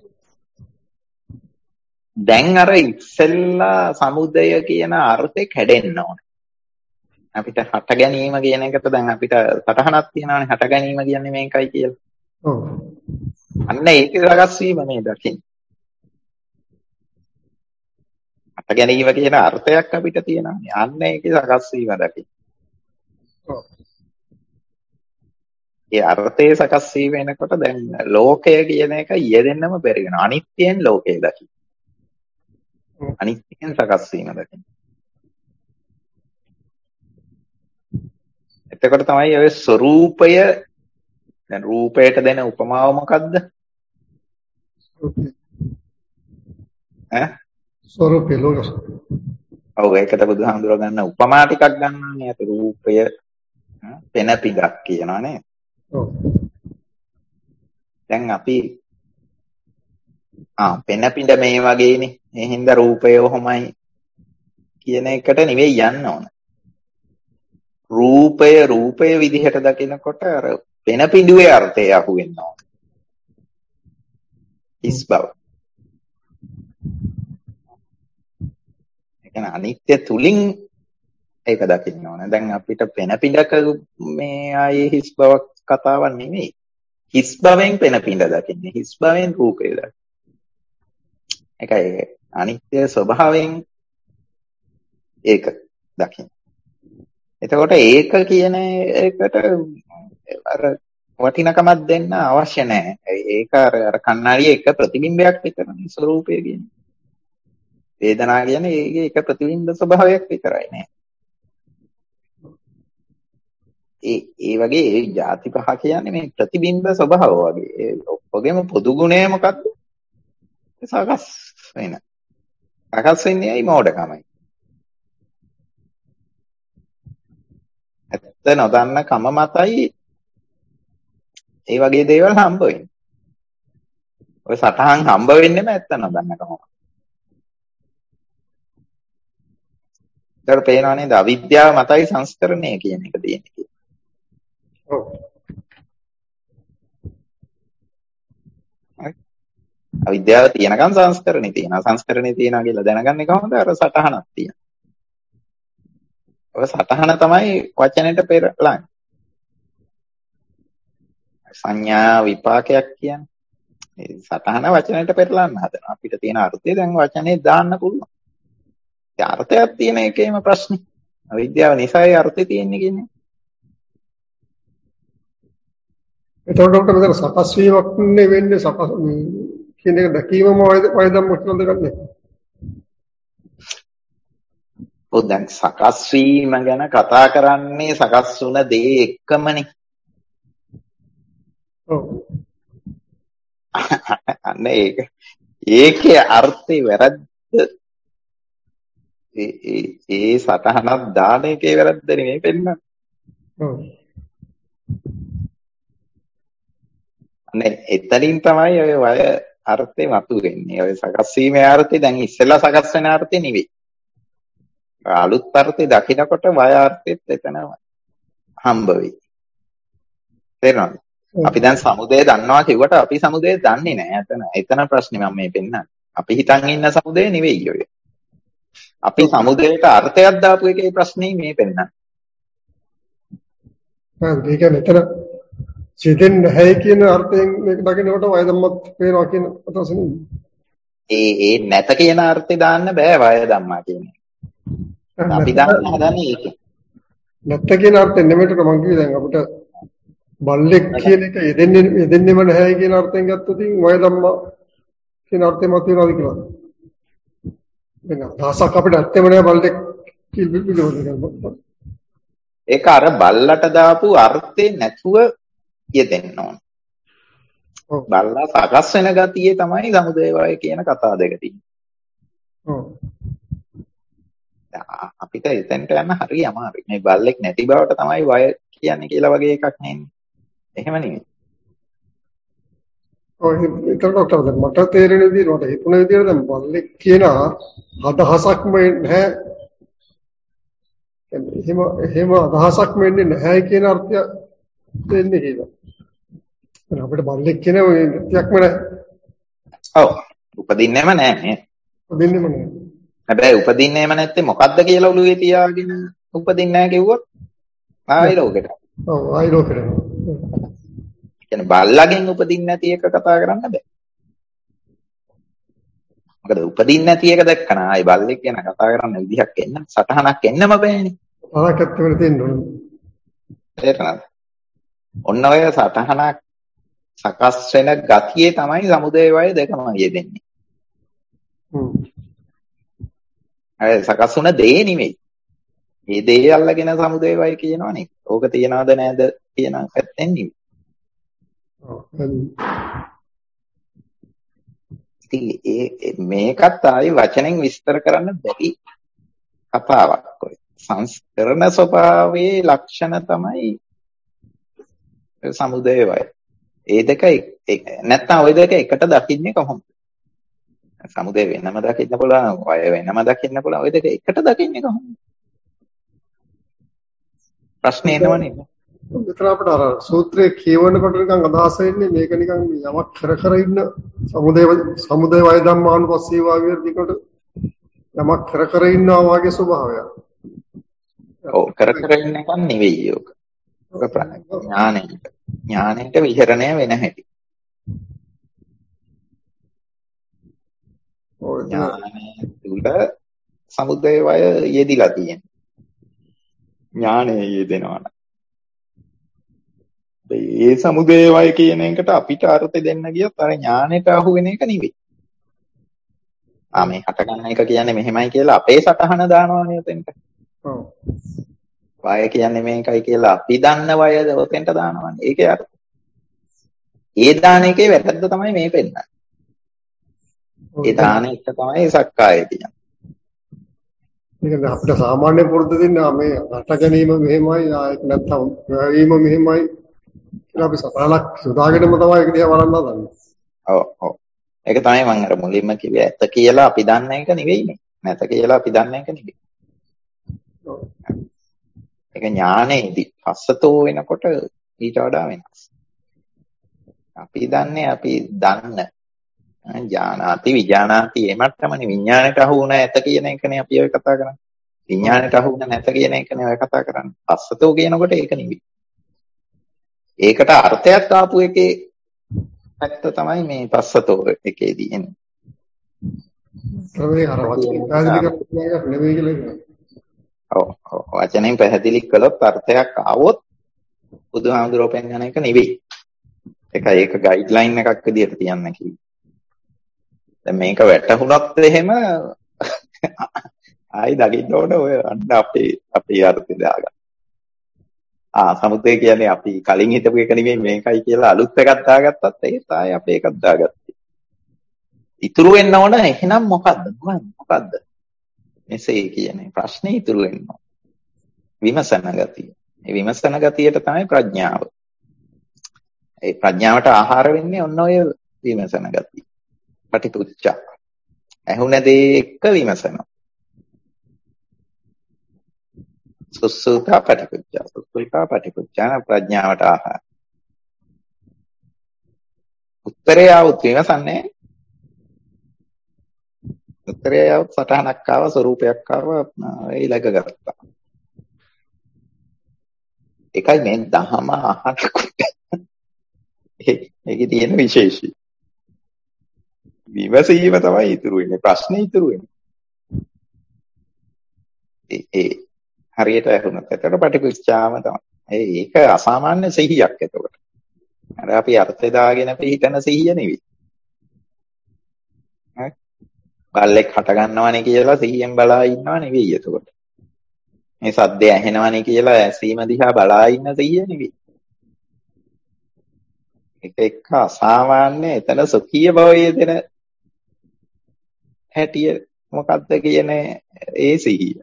දැන් අර ඉස්සෙල්ලා සමුදය කියන අර්ථේ කැඩෙන්න ඕන. අපිට හට ගැනීම කියන එකට දැන් අපිට සටහනක් තියෙනවානේ හට ගැනීම කියන්නේ මේකයි කියලා. ඔව්. අන්න ඒකේ සකස් වීම මේ දකින්න. හට ගැනීම කියන අර්ථයක් අපිට තියෙනවානේ. අන්න ඒකේ සකස් වීම දකින්න. ඔව්. ඒ අර්ථයේ සකස් වීම වෙනකොට දැන් ලෝකය කියන එක යෙදෙන්නම බැරි වෙනවා. අනිත්‍යයෙන් ලෝකය දකින්න. අනිත්‍යයෙන් සකස් වීම දකින්න. එතකොට තමයි ඔය ස්වરૂපය දැන් රූපයට දෙන උපමාව මොකද්ද? ඈ ස්වરૂපේ ලෝකස. ඔව් ඒකට බුදුහාමුදුරුවෝ ගන්න උපමා ටිකක් ගන්නවානේ. අත රූපය පෙන පිඟක් කියනවා නේ. ඔව්. දැන් අපි ආ පෙන පිඟ මේ වගේනේ. ඒ හින්දා රූපය ඔහොමයි කියන එකට නෙවෙයි යන්න ඕන. රූපය රූපය විදිහට දකිනකොට අර පෙන පිඬුවේ අර්ථය අහුවෙන්න ඕන. හිස් බව. ඒ කියන්නේ අනිත්‍ය තුලින් ඒක දකින්න ඕන. දැන් අපිට පෙන පිඬක මේ ආයේ හිස් බවක් කතාවක් නෙමෙයි. හිස් බවෙන් පෙන පිඬ දකින්නේ. හිස් බවෙන් රූපය දකින්නේ. ඒකයි අනිත්‍ය ස්වභාවයෙන් ඒක දකින්න. එතකොට ඒක කියන එකට අර වටිනකමක් දෙන්න අවශ්‍ය නැහැ. ඒක අර අර කණ්ණාඩියේ එක ප්‍රතිබිම්බයක් විතරනේ ස්වરૂපය කියන්නේ. වේදනාව කියන්නේ ඒකේ එක ප්‍රතිබිම්බ ස්වභාවයක් විතරයි නේ. ඒ ඒ වගේ ඒ ಜಾති පහ කියන්නේ මේ ප්‍රතිබිම්බ ස්වභාව වගේ. ඒ ඔක්කොගේම පොදු ගුණය මොකක්ද? සකස් වෙන. සකස් වෙන්නේ ඇයි මෝඩකමයි. ඇත්ත නොදන්න කම මතයි ඒ වගේ දේවල් හම්බ වෙන්නේ. ඔය සටහන් හම්බ වෙන්නේම ඇත්ත නොදන්න කම. ඒකට පේනවා නේද අවිද්‍යාව මතයි සංස්කරණය කියන එක තියෙන්නේ. ඔව්. අවිද්‍යාව තියෙනකන් සංස්කරණේ තියෙනවා. සංස්කරණේ තියෙනවා කියලා දැනගන්නේ කොහොමද? අර සටහනක් තියෙනවා. ඔය සටහන තමයි වචනෙට පෙරලන්නේ. සංඥා විපාකයක් කියන්නේ. මේ සටහන වචනෙට පෙරලන්න හදනවා. අපිට තියෙන අර්ථය දැන් වචනේ දාන්න පුළුවන්. ඒ අර්ථයක් තියෙන එකේම ප්‍රශ්නේ. අවිද්‍යාව නිසා ඒ අර්ථය තියෙන්නේ කියන්නේ. එතකොට ડોක්ටර් මෙතන සකස් වීමක් නේ වෙන්නේ සකස් කියන එක දැකීමම වයදම් මුස්ලන්ද ගන්නෙ. ඔව් දැන් සකස් වීම ගැන කතා කරන්නේ සකස් වුණ දේ එක්කමනේ. ඔව්. අන්න ඒක ඒකේ අර්ථය වැරද්ද ඒ ඒ ඒ සටහනක් දාන එකේ වැරද්ද නෙමෙයි පෙන්නන්නේ. ඔව්. අනේ එතනින් තමයි ඔය වය අර්ථේ මතුවෙන්නේ. ඔය සකස් වීමේ අර්ථය දැන් ඉස්සෙල්ලා සකස් වෙන අර්ථය නෙවෙයි. අලුත් අර්ථය දකිනකොට වය අර්ථෙත් එතන හම්බ වෙයි. තේරෙනවද? අපි දැන් සමුදය දන්නවා කිව්වට අපි සමුදය දන්නේ නැහැ. එතන එතන ප්‍රශ්නේ මම මේ පෙන්නන්නේ. අපි හිතන් ඉන්න සමුදය නෙවෙයි ඔය. අපි සමුදයට අර්ථයක් දාපු එකේ ප්‍රශ්නේ මේ පෙන්නන්නේ. හා ඒක මෙතන සිතෙන් නැහැ කියන අර්ථයෙන් මේක දකිනකොට වයදම්මත් වෙනවා කියන අදහස නෙමෙයි. ඒ ඒ නැත කියන අර්ථය දාන්න බෑ වය ධම්මා කියන්නේ. අපි දාන්න හදන්නේ ඒක. නැත්ත කියන අර්ථයෙන් නෙමෙයිට මම කිව්වේ දැන් අපිට බල්ලෙක් කියන එක යෙදෙන්නේ යෙදෙන්නේම නැහැ කියන අර්ථයෙන් ගත්තොත් ඉතින් වය ධම්මා කියන අර්ථය මත වෙනවාද කියලා. දැන් අදහසක් අපිට ඇත්තම නෑ බල්ලෙක් කියලා. ඒක අර බල්ලට දාපු අර්ථේ නැතුව යෙදෙන්න ඕන. බල්ලා සකස් වෙන ගතියේ තමයි සමුදය වය කියන කතා දෙක තියෙන්නේ. ඔව්. අපිට එතෙන්ට යන්න හරි අමාරුයි. මේ බල්ලෙක් නැති බවට තමයි වය කියන්නේ කියලා වගේ එකක් නෙන්නේ. එහෙම නෙමෙයි. ඔය ඒක ડોක්ටර් දැන් මට තේරෙන විදිහට මට හිතුන විදිහට දැන් බල්ලෙක් කියන අදහසක්ම නැහැ. එහෙම එහෙම අදහසක්ම වෙන්නේ නැහැ කියන අර්ථය දෙන්නේ කියලා. දැන් අපිට බල්ලෙක් කියන ඔය දෙයක්ම නැහැ. ඔව්. උපදින්නෙම නැහැ නේ. උපදින්නෙම නැහැ. හැබැයි උපදින්නේම නැත්තේ මොකද්ද කියලා ඔළුවේ තියාගෙන උපදින්නේ නැහැ කිව්වොත් ආයි ලෝකෙට. ඔව් ආයි ලෝකෙට. කියන්නේ බල්ලාගෙන් උපදින්නේ නැති එක කතා කරන්න බෑ. මොකද උපදින්නේ නැති එක දැක්කන ආයි බල්ලෙක් ගැන කතා කරන්න විදිහක් එන්න සටහනක් එන්නම බෑනේ. ආකත් වෙන තියෙන්න ඕනේ. තේරෙනවද? ඔන්න ඔය සටහනක් සකස් වෙන ගතියේ තමයි සමුදය වය දෙකම යෙදෙන්නේ. හ්ම්. අය සකස් වුණ දේ නෙමෙයි. මේ දේ අල්ලගෙන සමුදය වය කියනවනේ. ඕක තියනවද නැද්ද කියන පැත්තෙන් නෙමෙයි. ඔව්. හරි. ඉතින් ඒ මේකත් ආයි වචනෙන් විස්තර කරන්න බැරි කතාවක් ඔය. සංස්කරණ ස්වභාවයේ ලක්ෂණ තමයි සමුදය වය. ඒ දෙක නැත්තම් ওই දෙක එකට දකින්නේ කොහොමද? සමුදය වෙනම දකින්න පුළුවන්, වය වෙනම දකින්න පුළුවන්. ওই දෙක එකට දකින්නේ කොහොමද? ප්‍රශ්නේ එනවනේ. මෙතන අපිට අර සූත්‍රයේ කියවනකොට නිකන් අදහස එන්නේ මේක නිකන් යමක් කර කර ඉන්න සමුදය සමුදය වය ධම්මානුපස්සී වාගේ විදිහකට යමක් කර කර ඉන්නවා වාගේ ස්වභාවයක්. ඔව් කර කර ඉන්න එක නෙවෙයි ඕක. ඔක ඥානෙට. ඥානෙට විහරණය වෙන හැටි. ඔය ඥානය තුළ සමුදය වය යෙදිලා තියෙනවා. ඥානය යෙදෙනවා. ඒ සමුදය වය කියන එකට අපිට අර්ථ දෙන්න ගියොත් අර ඥානෙට අහු වෙන එක නෙවෙයි. ආ මේ හට ගන්න එක කියන්නේ මෙහෙමයි කියලා අපේ සටහන දානවනේ උතෙන්ට. ඔව්. වය කියන්නේ මේකයි කියලා අපි දන්න වයද උතෙන්ට දානවනේ. ඒකේ අර්ථය. ඒ දාන එකේ වැරද්ද තමයි මේ පෙන්නන්නේ. ඒ දාන එක තමයි සක්කාය කියන්නේ. මේක අපිට සාමාන්‍ය පුරුදු දෙන්න මේ රට ගැනීම මෙහෙමයි ආයෙත් නැත්තම් වැවීම මෙහෙමයි කියලා අපි සතලක් සුදාගෙනම තමයි ඒක දිහා බලන්න හදන්නේ. ඔව් ඔව්. ඒක තමයි මම අර මුලින්ම කිව්වේ ඇත්ත කියලා අපි දන්න එක නෙවෙයිනේ. නැත කියලා අපි දන්න එක නෙවෙයි. ඔව්. ඒක ඥානෙදී පස්සතෝ වෙනකොට ඊට වඩා වෙනස්. අපි දන්නේ අපි දන්න ඥානාති විඥානාති එමත් තමයි විඥාණයට අහු වුණ ඇත කියන එකනේ අපි ඔය කතා කරන්නේ. විඥාණයට අහු වුණ නැත කියන එකනේ ඔය කතා කරන්නේ. පස්සතෝ කියනකොට ඒක නෙවෙයි. ඒකට අර්ථයක් ආපු එකේ පැත්ත තමයි මේ පස්සතෝ එකේදී එන්නේ. ඒ අර වචනේ පැහැදිලි කරන්න නෙවෙයි කියලා කියනවා. ඔව් ඔව් වචනෙන් පැහැදිලි කළොත් අර්ථයක් ආවොත් බුදුහාමුදුරුවෝ පෙන්වන එක නෙවෙයි. ඒකයි ඒක ගයිඩ්ලයින් එකක් විදිහට තියන්න කිව්වේ. දැන් මේක වැටහුණොත් එහෙම ආයි දකින්න ඕන ඔය අන්න අපේ අපේ අර්ථය දාගන්න. ආ සමුදය කියන්නේ අපි කලින් හිතපු එක නෙමෙයි මේකයි කියලා අලුත් එකක් දාගත්තත් ඒත් ආයි අපේ එකක් දාගත්තා. ඉතුරු වෙන්න ඕන එහෙනම් මොකද්ද? මොකද්ද? මෙසේ කියන්නේ ප්‍රශ්නේ ඉතුරු වෙන්න ඕන. විමසන ගතිය. මේ විමසන ගතියට තමයි ප්‍රඥාව. ඒ ප්‍රඥාවට ආහාර වෙන්නේ ඔන්න ඔය විමසන ගතිය. පටිපුච්චා. ඇහුණ දේ එක්ක විමසනවා. සුසුකා පටිපුච්චා. සුසුකා පටිපුච්චා ප්‍රඥාවට ආහාර. උත්තරය આવුත් විමසන්නේ. උත්තරය આવුත් සටහනක් ආව ස්වරූපයක් ආව ඊළඟ ගත්තා. ඒකයි මේ දහම අහනකොට ඒකේ තියෙන විශේෂය. විමසීම තමයි ඉතුරු වෙන්නේ. ප්‍රශ්නේ ඉතුරු වෙන්නේ. ඒ ඒ හරියට අහුනත් එතකොට පටිපුච්චාම තමයි. ඒක අසාමාන්‍ය සිහියක් එතකොට. අර අපි අර්ථය දාගෙන පිළිතන සිහිය නෙවෙයි. හරි. බල්ලෙක් හට ගන්නවනේ කියලා සිහියෙන් බලා ඉන්නව නෙවෙයි එතකොට. මේ සද්දය ඇහෙනවනේ කියලා ඇසීම දිහා බලා ඉන්න සිහිය නෙවෙයි. ඒක එක්ක අසාමාන්‍ය එතන සුඛීය භවයේ දෙන හැටිය මොකක්ද කියන ඒ සිහිය.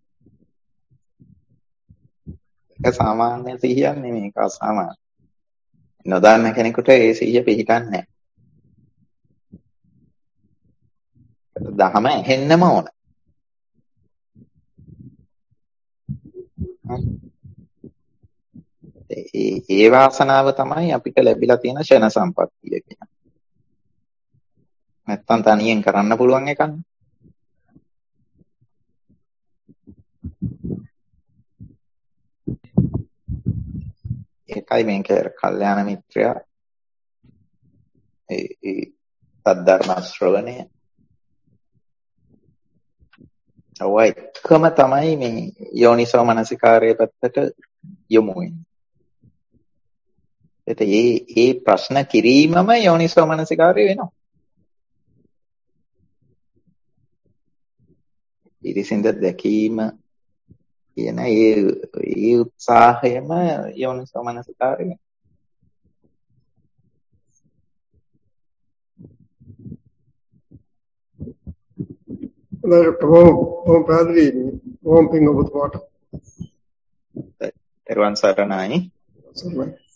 ඒක සාමාන්‍ය සිහියක් නෙමෙයි ඒක අසාමාන්‍ය. නොදන්න කෙනෙකුට ඒ සිහිය පිළිගන්නේ නැහැ. දහම ඇහෙන්නම ඕන. ඒ ඒ වාසනාව තමයි අපිට ලැබිලා තියෙන ෂණ සම්පත්තිය කියන්නේ. නැත්තම් තනියෙන් කරන්න පුළුවන් එකක්. ඒකයි මේක කල්යාණ මිත්‍රයා ඒ ඒ සද්ධර්ම ශ්‍රවණය ඔය එකම තමයි මේ යෝනිසෝ මනසිකාරයේ පැත්තට යොමු වෙන්නේ. ඒත් ඒ ඒ ප්‍රශ්න කිරීමම යෝනිසෝ මනසිකාරය වෙනවා. පිරිසිඳ දැකීම කියන ඒ ඒ උත්සාහයම යෝනිසෝ මනසිකාරය වෙනවා. බොහොම පැහැදිලි බොහොම පිං ඔබතුමාට. තෙරුවන් සරණයි. සරණයි.